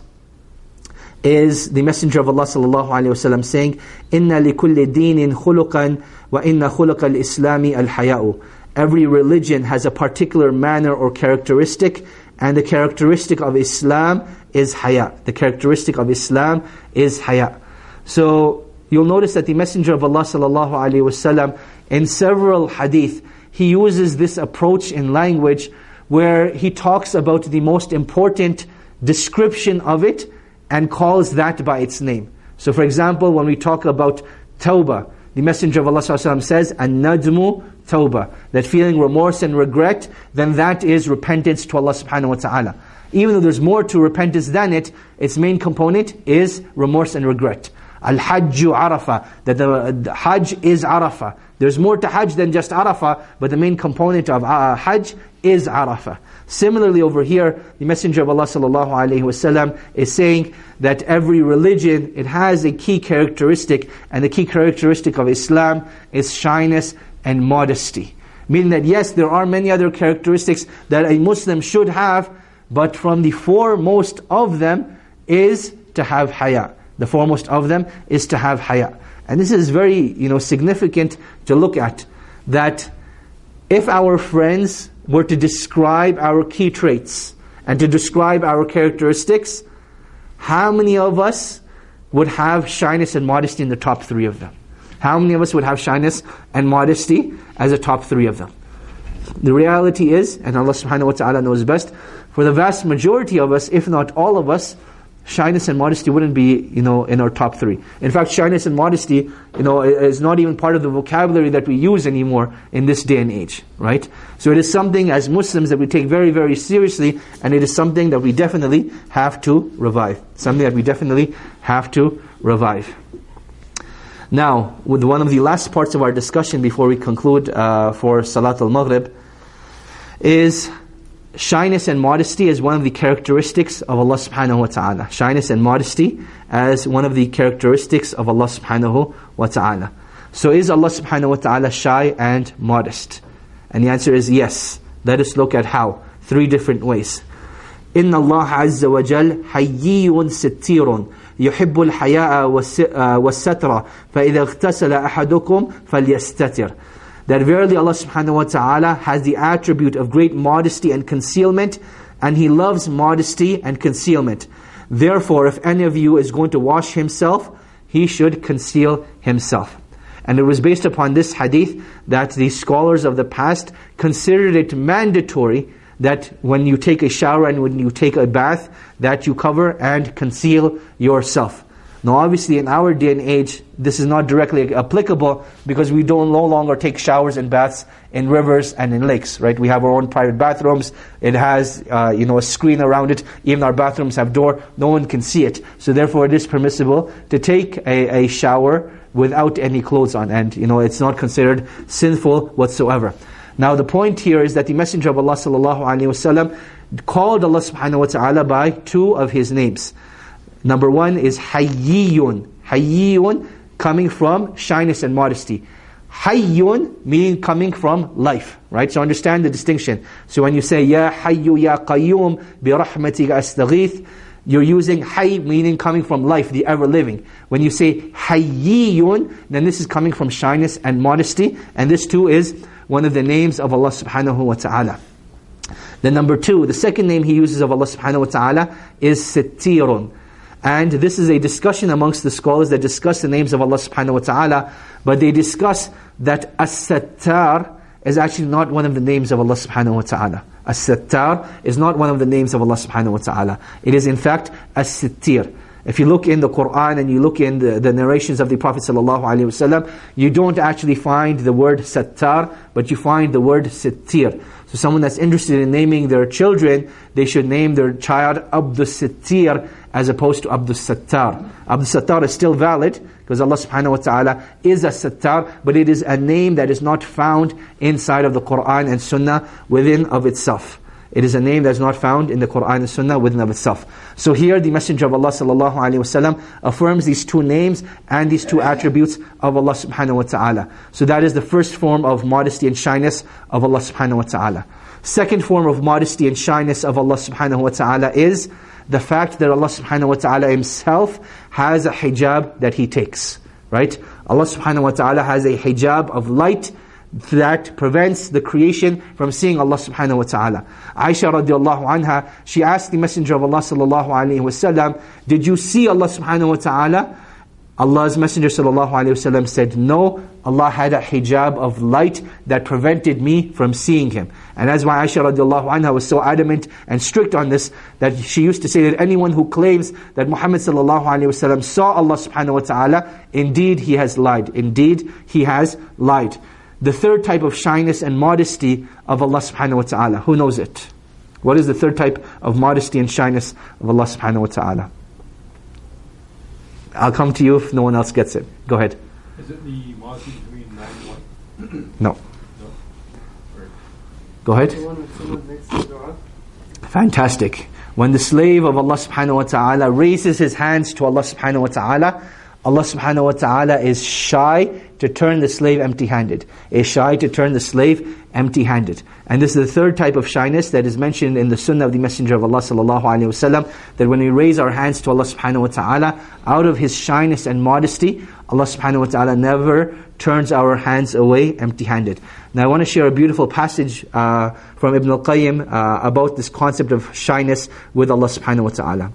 S2: is the Messenger of Allah sallallahu alaihi wasallam saying, "Inna likulli dinin khuluqan wa inna khuluq al-Islami al-haya'u." Every religion has a particular manner or characteristic, and the characteristic of Islam is haya. The characteristic of Islam is haya. So you'll notice that the Messenger of Allah sallallahu alaihi wasallam, in several hadith, he uses this approach in language where he talks about the most important description of it and calls that by its name. So for example, when we talk about tawbah, the Messenger of Allah sallallahu alaihi wasallam says, "An-nadmu tawbah," that feeling remorse and regret, then that is repentance to Allah subhanahu wa ta'ala. Even though there's more to repentance than it, its main component is remorse and regret. Al-Hajju Arafah, that the, the Hajj is Arafah. There's more to Hajj than just Arafah, but the main component of uh, Hajj is Arafah. Similarly over here, the Messenger of Allah sallallahu alaihi wasallam is saying that every religion, it has a key characteristic, and the key characteristic of Islam is shyness and modesty. Meaning that yes, there are many other characteristics that a Muslim should have, but from the foremost of them is to have haya. The foremost of them is to have haya. And this is very, you know, significant to look at, that if our friends were to describe our key traits and to describe our characteristics, how many of us would have shyness and modesty in the top three of them? How many of us would have shyness and modesty as a top three of them? The reality is, and Allah subhanahu wa ta'ala knows best, for the vast majority of us, if not all of us, shyness and modesty wouldn't be, you know, in our top three. In fact, shyness and modesty, you know, is not even part of the vocabulary that we use anymore in this day and age, right? So it is something as Muslims that we take very, very seriously, and it is something that we definitely have to revive. Something that we definitely have to revive. Now, with one of the last parts of our discussion before we conclude uh, for Salat al-Maghrib, is shyness and modesty as one of the characteristics of Allah subhanahu wa ta'ala. Shyness and modesty as one of the characteristics of Allah subhanahu wa ta'ala. So is Allah subhanahu wa ta'ala shy and modest? And the answer is yes. Let us look at how. Three different ways. إِنَّ اللَّهَ عَزَّ وَجَلَّ حَيِّيٌّ سِتِّيرٌ يُحِبُّ الْحَيَاءَ وَالسَّتْرَ فَإِذَا اغْتَسَلَ أَحَدُكُمْ فَلْيَسْتَتِرْ. That verily Allah subhanahu wa ta'ala has the attribute of great modesty and concealment, and He loves modesty and concealment. Therefore, if any of you is going to wash himself, he should conceal himself. And it was based upon this hadith that the scholars of the past considered it mandatory that when you take a shower and when you take a bath, that you cover and conceal yourself. Now obviously in our day and age, this is not directly applicable because we don't no longer take showers and baths in rivers and in lakes, right? We have our own private bathrooms. It has, uh, you know, a screen around it. Even our bathrooms have door. No one can see it. So therefore it is permissible to take a, a shower without any clothes on. And, you know, it's not considered sinful whatsoever. Now the point here is that the Messenger of Allah sallallahu alaihi wasallam called Allah subhanahu wa ta'ala by two of His names. Number one is Hayyiyun. Hayyiyun, coming from shyness and modesty. Hayyun meaning coming from life, right? So understand the distinction. So when you say Ya Hayyu Ya Qayyum bi rahmatika astaghith, you're using Hayy meaning coming from life, the ever living. When you say Hayyiyun, then this is coming from shyness and modesty, and this too is one of the names of Allah subhanahu wa ta'ala. Then number two, the second name he uses of Allah subhanahu wa ta'ala is Sittirun. And this is a discussion amongst the scholars that discuss the names of Allah subhanahu wa ta'ala, but they discuss that As-Sattar is actually not one of the names of Allah subhanahu wa ta'ala. As-Sattar is not one of the names of Allah subhanahu wa ta'ala. It is in fact As-Sittir. If you look in the Qur'an and you look in the, the narrations of the Prophet sallallahu alaihi wasallam, you don't actually find the word Sattar, but you find the word Sittir. So someone that's interested in naming their children, they should name their child Abdus Sittir as opposed to Abdus Sattar. Abdus Sattar is still valid because Allah subhanahu wa ta'ala is a Sattar, but it is a name that is not found inside of the Qur'an and Sunnah within of itself. It is a name that is not found in the Qur'an and Sunnah within of itself. So here the Messenger of Allah sallallahu alaihi wasallam affirms these two names and these two attributes of Allah subhanahu wa ta'ala. So that is the first form of modesty and shyness of Allah subhanahu wa ta'ala. Second form of modesty and shyness of Allah subhanahu wa ta'ala is the fact that Allah subhanahu wa ta'ala Himself has a hijab that He takes. Right? Allah subhanahu wa ta'ala has a hijab of light that prevents the creation from seeing Allah subhanahu wa ta'ala. Aisha radiallahu anha, she asked the Messenger of Allah sallallahu alayhi wa sallam, did you see Allah subhanahu wa ta'ala? Allah's Messenger sallallahu alayhi wa sallam said, no, Allah had a hijab of light that prevented me from seeing Him. And that's why Aisha radiallahu anha was so adamant and strict on this, that she used to say that anyone who claims that Muhammad sallallahu alayhi wa sallam saw Allah subhanahu wa ta'ala, indeed he has lied. Indeed he has lied. The third type of shyness and modesty of Allah subhanahu wa ta'ala. Who knows it? What is the third type of modesty and shyness of Allah subhanahu wa ta'ala? I'll come to you if no one else gets it. Go ahead.
S5: Is it the modesty between nine and one?
S2: No.
S5: No.
S2: Go ahead.
S5: The one when someone makes the dua?
S2: Fantastic. When the slave of Allah subhanahu wa ta'ala raises his hands to Allah subhanahu wa ta'ala, Allah subhanahu wa ta'ala is shy to turn the slave empty-handed. Is shy to turn the slave empty-handed. And this is the third type of shyness that is mentioned in the Sunnah of the Messenger of Allah sallallahu alaihi wasallam, that when we raise our hands to Allah subhanahu wa ta'ala, out of His shyness and modesty, Allah subhanahu wa ta'ala never turns our hands away empty-handed. Now I want to share a beautiful passage uh, from Ibn al-Qayyim uh, about this concept of shyness with Allah subhanahu wa ta'ala.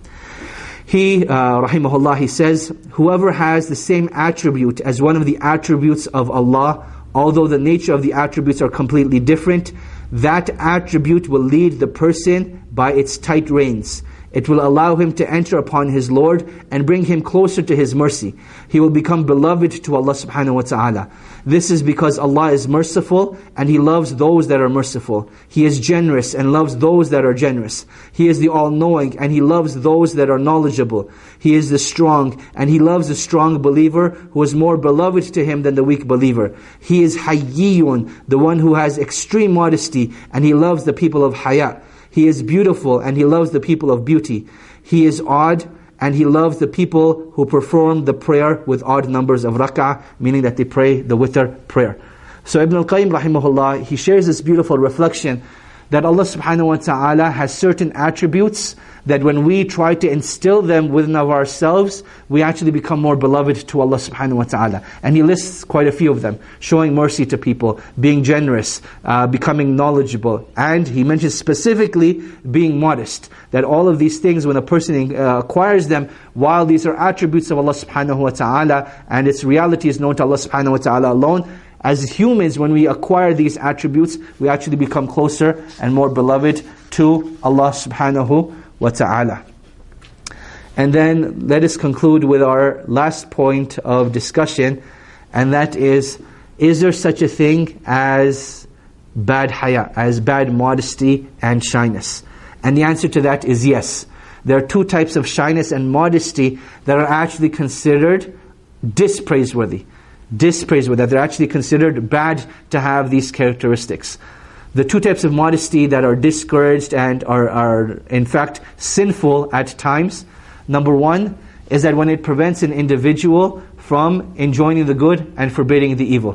S2: He, uh, rahimahullah, he says, whoever has the same attribute as one of the attributes of Allah, although the nature of the attributes are completely different, that attribute will lead the person by its tight reins. It will allow him to enter upon his Lord and bring him closer to His mercy. He will become beloved to Allah subhanahu wa ta'ala. This is because Allah is merciful and He loves those that are merciful. He is generous and loves those that are generous. He is the all-knowing and He loves those that are knowledgeable. He is the strong and He loves the strong believer who is more beloved to Him than the weak believer. He is Hayyiyun, the one who has extreme modesty, and He loves the people of Haya. He is beautiful and He loves the people of beauty. He is odd and He loves the people who perform the prayer with odd numbers of rak'ah, meaning that they pray the witr prayer. So Ibn al-Qayyim rahimahullah, he shares this beautiful reflection that Allah subhanahu wa ta'ala has certain attributes that when we try to instill them within of ourselves, we actually become more beloved to Allah subhanahu wa ta'ala. And He lists quite a few of them. Showing mercy to people, being generous, uh, becoming knowledgeable. And He mentions specifically being modest. That all of these things, when a person uh, acquires them, while these are attributes of Allah subhanahu wa ta'ala, and its reality is known to Allah subhanahu wa ta'ala alone, as humans, when we acquire these attributes, we actually become closer and more beloved to Allah subhanahu wa ta'ala. And then let us conclude with our last point of discussion, and that is, is there such a thing as bad haya, as bad modesty and shyness? And the answer to that is yes. There are two types of shyness and modesty that are actually considered dispraiseworthy. Dispraiseworthy, that they're actually considered bad to have these characteristics. The two types of modesty that are discouraged and are, are in fact sinful at times. Number one is that when it prevents an individual from enjoining the good and forbidding the evil.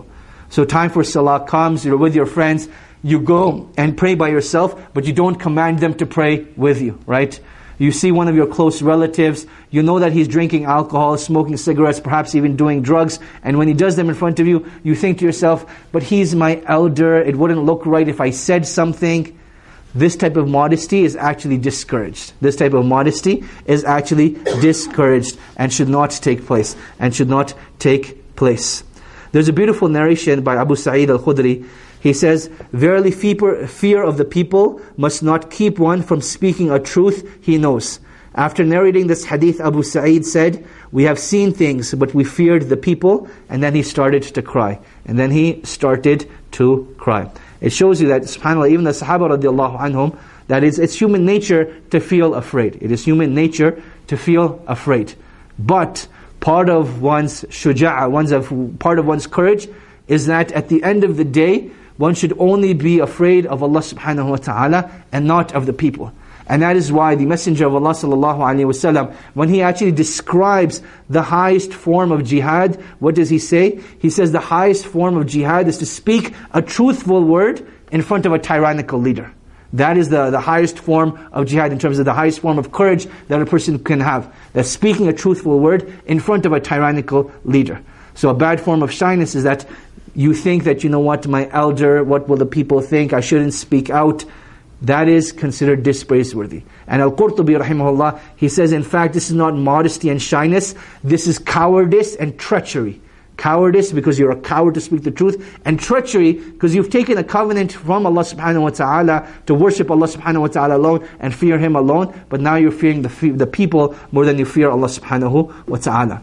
S2: So time for salah comes, you're with your friends, you go and pray by yourself, but you don't command them to pray with you, right? You see one of your close relatives, you know that he's drinking alcohol, smoking cigarettes, perhaps even doing drugs, and when he does them in front of you, you think to yourself, but he's my elder, it wouldn't look right if I said something. This type of modesty is actually discouraged. This type of modesty is actually discouraged and should not take place, and should not take place. There's a beautiful narration by Abu Sa'id al-Khudri. He says, verily fear of the people must not keep one from speaking a truth he knows. After narrating this hadith, Abu Sa'id said, we have seen things, but we feared the people. And then he started to cry. And then he started to cry. It shows you that, subhanAllah, even the Sahaba radiallahu anhum, that is, it's human nature to feel afraid. It is human nature to feel afraid. But part of one's shuja'ah, one's of, part of one's courage, is that at the end of the day, one should only be afraid of Allah subhanahu wa ta'ala and not of the people. And that is why the Messenger of Allah sallallahu alaihi wasallam, when he actually describes the highest form of jihad, what does he say? He says the highest form of jihad is to speak a truthful word in front of a tyrannical leader. That is the, the highest form of jihad, in terms of the highest form of courage that a person can have. That's speaking a truthful word in front of a tyrannical leader. So a bad form of shyness is that you think that, you know what, my elder, what will the people think, I shouldn't speak out. That is considered dispraiseworthy. And Al-Qurtubi rahimahullah, he says, in fact, this is not modesty and shyness, this is cowardice and treachery. Cowardice because you're a coward to speak the truth, and treachery because you've taken a covenant from Allah subhanahu wa ta'ala to worship Allah subhanahu wa ta'ala alone and fear Him alone, but now you're fearing the, the people more than you fear Allah subhanahu wa ta'ala.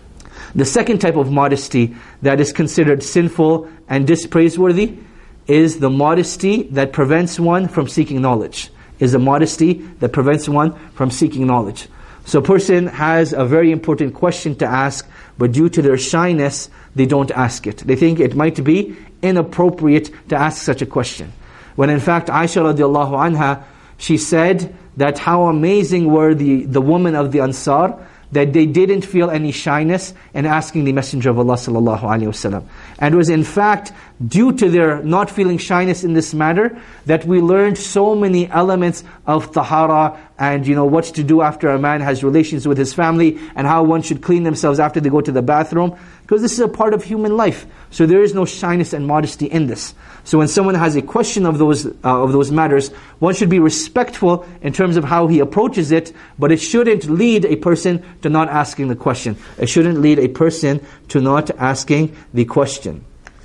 S2: The second type of modesty that is considered sinful and dispraiseworthy is the modesty that prevents one from seeking knowledge. Is the modesty that prevents one from seeking knowledge. So a person has a very important question to ask, but due to their shyness, they don't ask it. They think it might be inappropriate to ask such a question. When in fact, Aisha radiallahu anha, she said that how amazing were the, the women of the Ansar, that they didn't feel any shyness in asking the Messenger of Allah sallallahu alaihi wasallam. And it was in fact due to their not feeling shyness in this matter that we learned so many elements of tahara and, you know, what to do after a man has relations with his family, and how one should clean themselves after they go to the bathroom, because this is a part of human life. So there is no shyness and modesty in this. So when someone has a question of those uh, of those matters, one should be respectful in terms of how he approaches it, but it shouldn't lead a person to not asking the question. It shouldn't lead a person to not asking the question.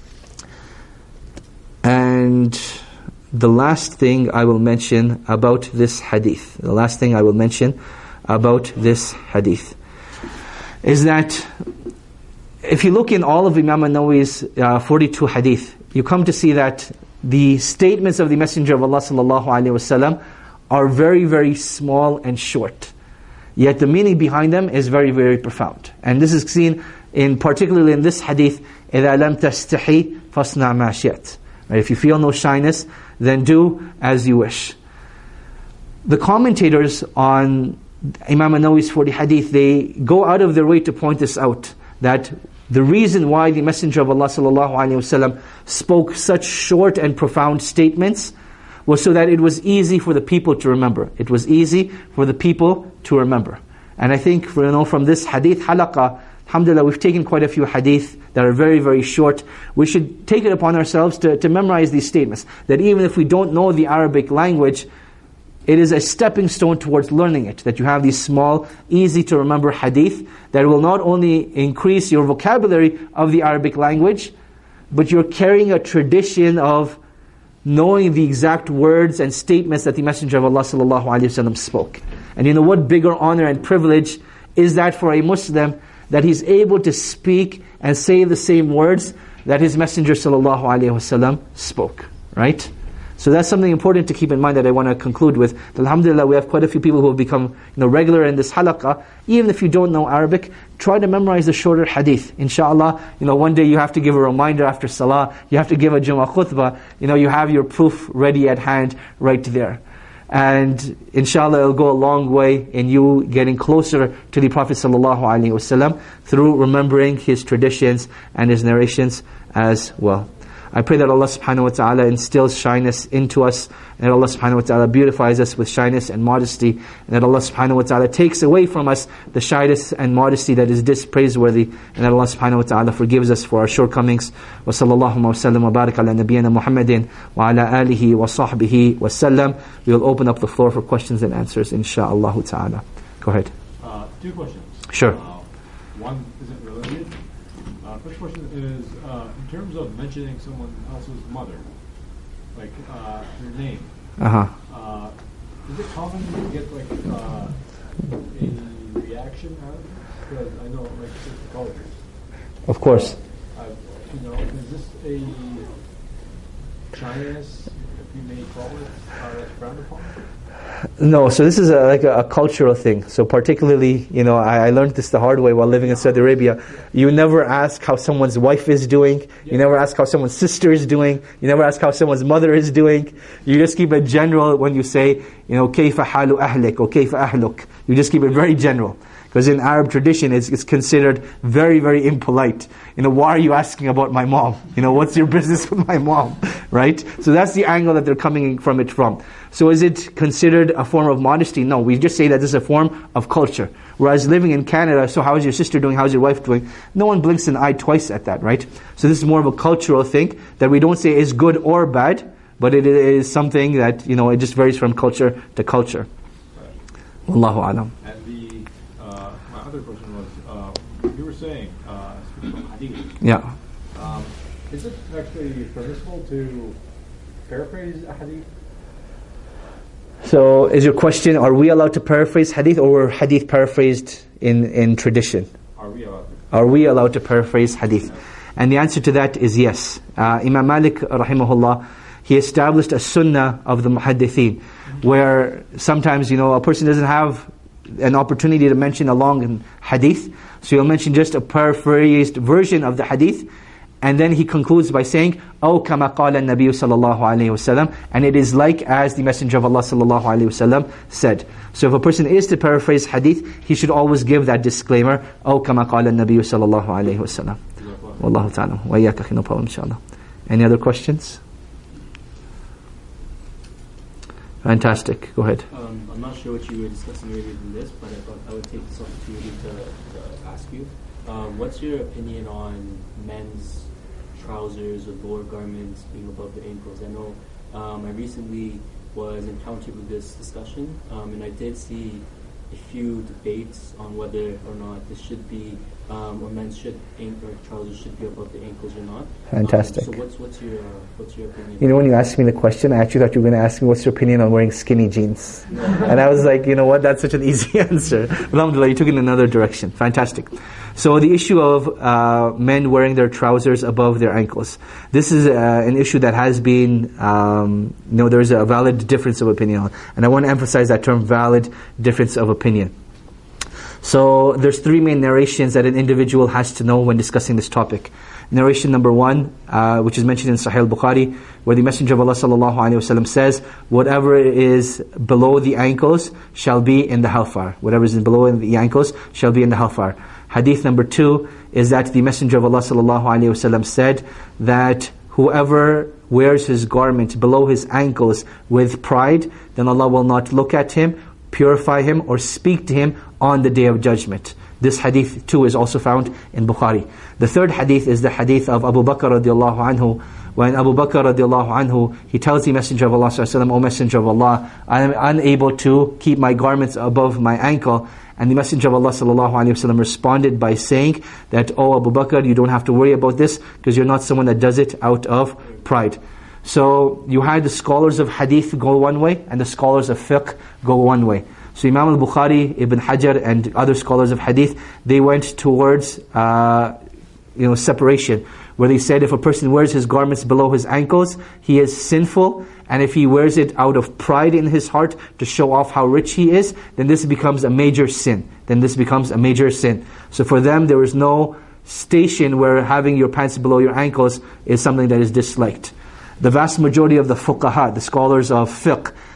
S2: And the last thing I will mention about this hadith, the last thing I will mention about this hadith, is that if you look in all of Imam an-Nawawi's uh, forty-two hadith, you come to see that the statements of the Messenger of Allah sallallahu alaihi wasallam are very, very small and short. Yet the meaning behind them is very, very profound. And this is seen in particularly in this hadith, إِذَا لَمْ تَسْتَحِي فَاصْنَعْ مَا شِئْتَ. If you feel no shyness, then do as you wish. The commentators on Imam an-Nawawi's forty hadith, they go out of their way to point this out, that the reason why the Messenger of Allah sallallahu alaihi wasallam spoke such short and profound statements was so that it was easy for the people to remember. It was easy for the people to remember. And I think, for, you know, from this hadith halaqah, alhamdulillah, we've taken quite a few hadith that are very, very short. We should take it upon ourselves to, to memorize these statements. That even if we don't know the Arabic language, it is a stepping stone towards learning it. That you have these small, easy to remember hadith that will not only increase your vocabulary of the Arabic language, but you're carrying a tradition of knowing the exact words and statements that the Messenger of Allah sallallahu alaihi wasallam spoke. And you know what bigger honor and privilege is that for a Muslim, that he's able to speak and say the same words that his Messenger sallallahu alaihi wasallam spoke, right? So that's something important to keep in mind that I want to conclude with. Alhamdulillah, we have quite a few people who have become, you know, regular in this halaqah. Even if you don't know Arabic, try to memorize the shorter hadith. Inshallah, you know, one day you have to give a reminder after salah, you have to give a Jummah khutbah, you know, you have your proof ready at hand right there. And inshallah, it'll go a long way in you getting closer to the Prophet ﷺ through remembering his traditions and his narrations as well. I pray that Allah subhanahu wa ta'ala instills shyness into us, and that Allah subhanahu wa ta'ala beautifies us with shyness and modesty, and that Allah subhanahu wa ta'ala takes away from us the shyness and modesty that is dispraiseworthy, and that Allah subhanahu wa ta'ala forgives us for our shortcomings. Wa sallallahu wa sallam wa barak ala nabiyyina Muhammadin wa ala alihi wa sahbihi wa sallam. We will open up the floor for questions and answers, insha'Allah ta'ala. Go ahead.
S6: Uh, two questions.
S2: Sure.
S6: Uh, one isn't related. Uh, first question is, uh, in terms of mentioning someone else's mother, like uh, their name,
S2: Uh-huh.
S6: uh, is it common to get like uh, a reaction out of it? Because I know like certain cultures.
S2: Of course.
S6: Uh, you know, is this a shyness, if you may call it, uh, that's frowned upon?
S2: No, so this is a, like a, a cultural thing. So particularly, you know, I, I learned this the hard way while living in Saudi Arabia. You never ask how someone's wife is doing. You never ask how someone's sister is doing. You never ask how someone's mother is doing. You just keep it general when you say, you know, كيف حال أهلك or كيف أهلك. You just keep it very general. Because in Arab tradition, it's, it's considered very, very impolite. You know, why are you asking about my mom? You know, what's your business with my mom? Right? So that's the angle that they're coming from it from. So is it considered a form of modesty? No, we just say that this is a form of culture. Whereas living in Canada, so how is your sister doing? How's your wife doing? No one blinks an eye twice at that, right? So this is more of a cultural thing that we don't say is good or bad, but it is something that, you know, it just varies from culture to culture. Wallahu alam.
S6: And the uh, my other question was, uh, you were saying, uh, speaking of hadith,
S2: Yeah.
S6: um, is it actually permissible to paraphrase a hadith?
S2: So is your question, are we allowed to paraphrase hadith, or were hadith paraphrased in, in tradition?
S6: Are we allowed to?
S2: Are we allowed to paraphrase hadith? And the answer to that is yes. Uh, Imam Malik rahimahullah, he established a sunnah of the muhaddithin, where sometimes, you know, a person doesn't have an opportunity to mention a long hadith, so he'll mention just a paraphrased version of the hadith, and then he concludes by saying, "Oh, kama qala an-nabiy sallallahu alayhi wasallam," and it is like as the Messenger of Allah sallallahu alayhi wasallam said. So if a person is to paraphrase hadith, he should always give that disclaimer, "Oh, kama qala an-nabiy sallallahu alayhi wasallam." Wallahu ta'ala. Wa iyyaka akhi, no problem, inshallah. Any other questions? Fantastic. Go ahead.
S7: Um, I'm not sure what you were discussing earlier than this, but I thought I would take this opportunity to, to ask you. Um, what's your opinion on men's trousers or lower garments being above the ankles? I know um, I recently was encountered with this discussion, um, and I did see a few debates on whether or not this should be, um, or men's should or trousers should be above the ankles or not.
S2: Fantastic.
S7: Um, so what's what's your uh, what's your opinion?
S2: You know, when you asked me the question, I actually thought you were going to ask me what's your opinion on wearing skinny jeans. And I was like, you know what, that's such an easy answer. Alhamdulillah, you took it in another direction. Fantastic. So the issue of uh, men wearing their trousers above their ankles. This is uh, an issue that has been, um, you know, there is a valid difference of opinion on. And I want to emphasize that term, valid difference of opinion. So there's three main narrations that an individual has to know when discussing this topic. Narration number one, uh, which is mentioned in Sahih al-Bukhari, where the Messenger of Allah sallallahu alaihi wasallam says, whatever is below the ankles shall be in the hellfire. Whatever is below the ankles shall be in the hellfire. Hadith number two is that the Messenger of Allah sallallahu alaihi wasallam said that whoever wears his garment below his ankles with pride, then Allah will not look at him, purify him, or speak to him on the Day of Judgment. This hadith too is also found in Bukhari. The third hadith is the hadith of Abu Bakr radiallahu anhu. When Abu Bakr radiallahu anhu, he tells the Messenger of Allah sallallahu alaihi wasallam, "O Messenger of Allah, I am unable to keep my garments above my ankle." And the Messenger of Allah sallallahu alaihi wasallam responded by saying that, "Oh Abu Bakr, you don't have to worry about this, because you're not someone that does it out of pride." So you had the scholars of hadith go one way, and the scholars of fiqh go one way. So Imam al-Bukhari, Ibn Hajar, and other scholars of hadith, they went towards uh, you know, separation, where they said if a person wears his garments below his ankles, he is sinful, and if he wears it out of pride in his heart to show off how rich he is, then this becomes a major sin. Then this becomes a major sin. So for them, there is no station where having your pants below your ankles is something that is disliked. The vast majority of the fuqaha, the scholars of fiqh,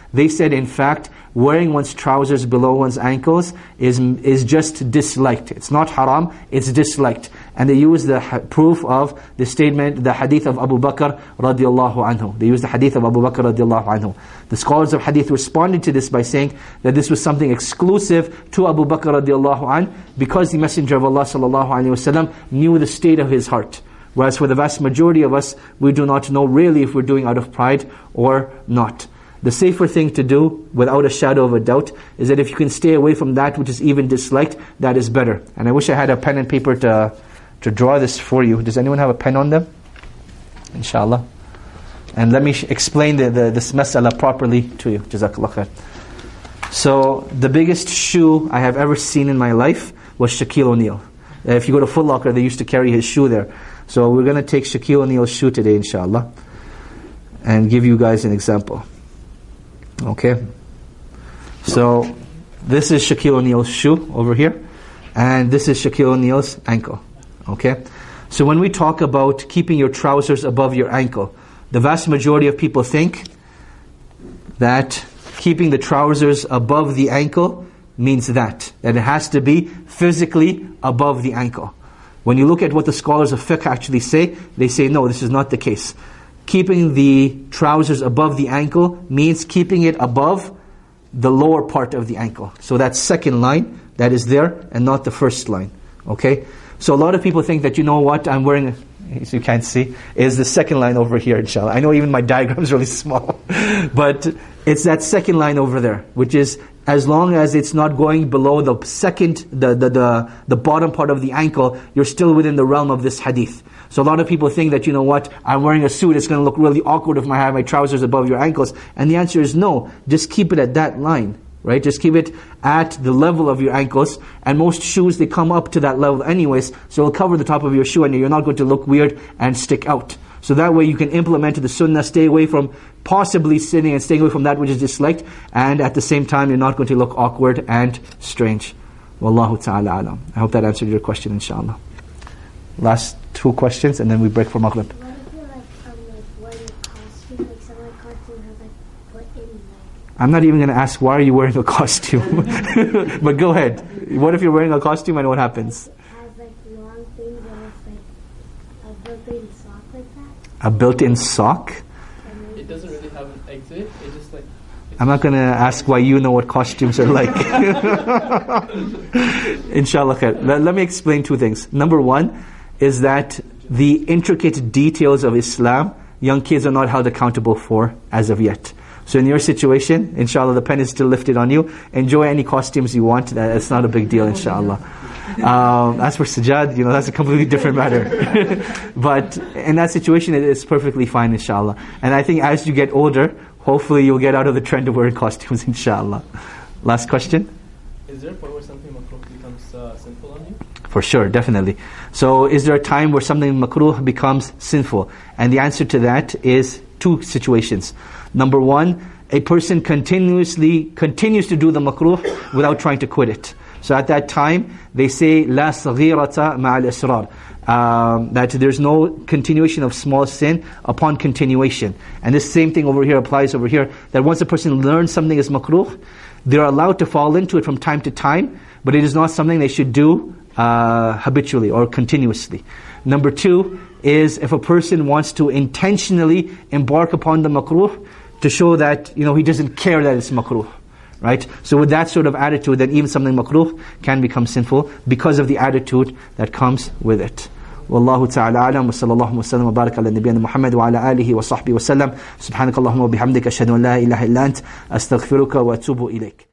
S2: They said, in fact, wearing one's trousers below one's ankles is is just disliked. It's not haram, it's disliked. And they use the ha- proof of the statement, the hadith of Abu Bakr radiallahu anhu. They use the hadith of Abu Bakr radiallahu anhu. The scholars of hadith responded to this by saying that this was something exclusive to Abu Bakr radiallahu anhu, because the Messenger of Allah sallallahu alaihi wasallam knew the state of his heart. Whereas for the vast majority of us, we do not know really if we're doing out of pride or not. The safer thing to do, without a shadow of a doubt, is that if you can stay away from that which is even disliked, that is better. And I wish I had a pen and paper to to draw this for you. Does anyone have a pen on them? Inshallah. And let me sh- explain the, the, this mas'ala properly to you. Jazakallah khair. So, the biggest shoe I have ever seen in my life was Shaquille O'Neal. Uh, if you go to Foot Locker, they used to carry his shoe there. So we're going to take Shaquille O'Neal's shoe today, inshallah, and give you guys an example. Okay? So, this is Shaquille O'Neal's shoe over here, and this is Shaquille O'Neal's ankle. Okay? So when we talk about keeping your trousers above your ankle, the vast majority of people think that keeping the trousers above the ankle means that, that it has to be physically above the ankle. When you look at what the scholars of fiqh actually say, they say no, this is not the case. Keeping the trousers above the ankle means keeping it above the lower part of the ankle. So that second line that is there, and not the first line. Okay? So a lot of people think that, you know what, I'm wearing, as you can't see, is the second line over here, inshallah. I know even my diagram is really small. But it's that second line over there, which is, as long as it's not going below the second, the, the, the, the bottom part of the ankle, you're still within the realm of this hadith. So a lot of people think that, you know what, I'm wearing a suit, it's going to look really awkward if I have my trousers above your ankles. And the answer is no, just keep it at that line. Right? Just keep it at the level of your ankles. And most shoes, they come up to that level anyways, so it'll cover the top of your shoe and you're not going to look weird and stick out. So that way you can implement the sunnah, stay away from possibly sitting and staying away from that which is disliked, and at the same time you're not going to look awkward and strange. Wallahu ta'ala alam. I hope that answered your question, inshallah. Last two questions and then we break for Maghrib.
S8: What if you're like, um, like wearing a costume, like some like costume has like put in like...
S2: I'm not even going to ask why are you wearing a costume. But go ahead. What if you're wearing a costume and what happens?
S8: It has like long things and it's like a built-in sock like that.
S2: A built-in sock?
S3: It doesn't really have an exit. It just like.
S2: I'm not going to ask why you know what costumes are like. Inshallah khair. Let, let me explain two things. Number one is that the intricate details of Islam, young kids are not held accountable for as of yet. So in your situation, inshallah, the pen is still lifted on you. Enjoy any costumes you want. It's not a big deal, inshallah. Um, as for sajad, you know, that's a completely different matter. But in that situation, it is perfectly fine, inshallah. And I think as you get older, hopefully you'll get out of the trend of wearing costumes, inshallah. Last question?
S3: Is there a point where something makruh becomes uh, sinful on you?
S2: For sure, definitely. So is there a time where something makruh becomes sinful? And the answer to that is two situations. Number one, a person continuously continues to do the makruh without trying to quit it. So at that time, they say, La saghirata ma'al israr. Um, that there's no continuation of small sin upon continuation. And this same thing over here applies over here, that once a person learns something is makruh, they're allowed to fall into it from time to time, but it is not something they should do uh, habitually or continuously. Number two is if a person wants to intentionally embark upon the makruh to show that, you know, he doesn't care that it's makruh. Right? So with that sort of attitude, then even something makruh can become sinful because of the attitude that comes with it. Wallahu ta'ala alam wa sallallahu wa sallam wa barak ala nabiyyina Muhammad wa ala alihi wa sahbihi wa sallam. Subhanakallahumma wa bihamdika ashhadu an la ilaha illa ant astaghfiruka wa atubu ilayk.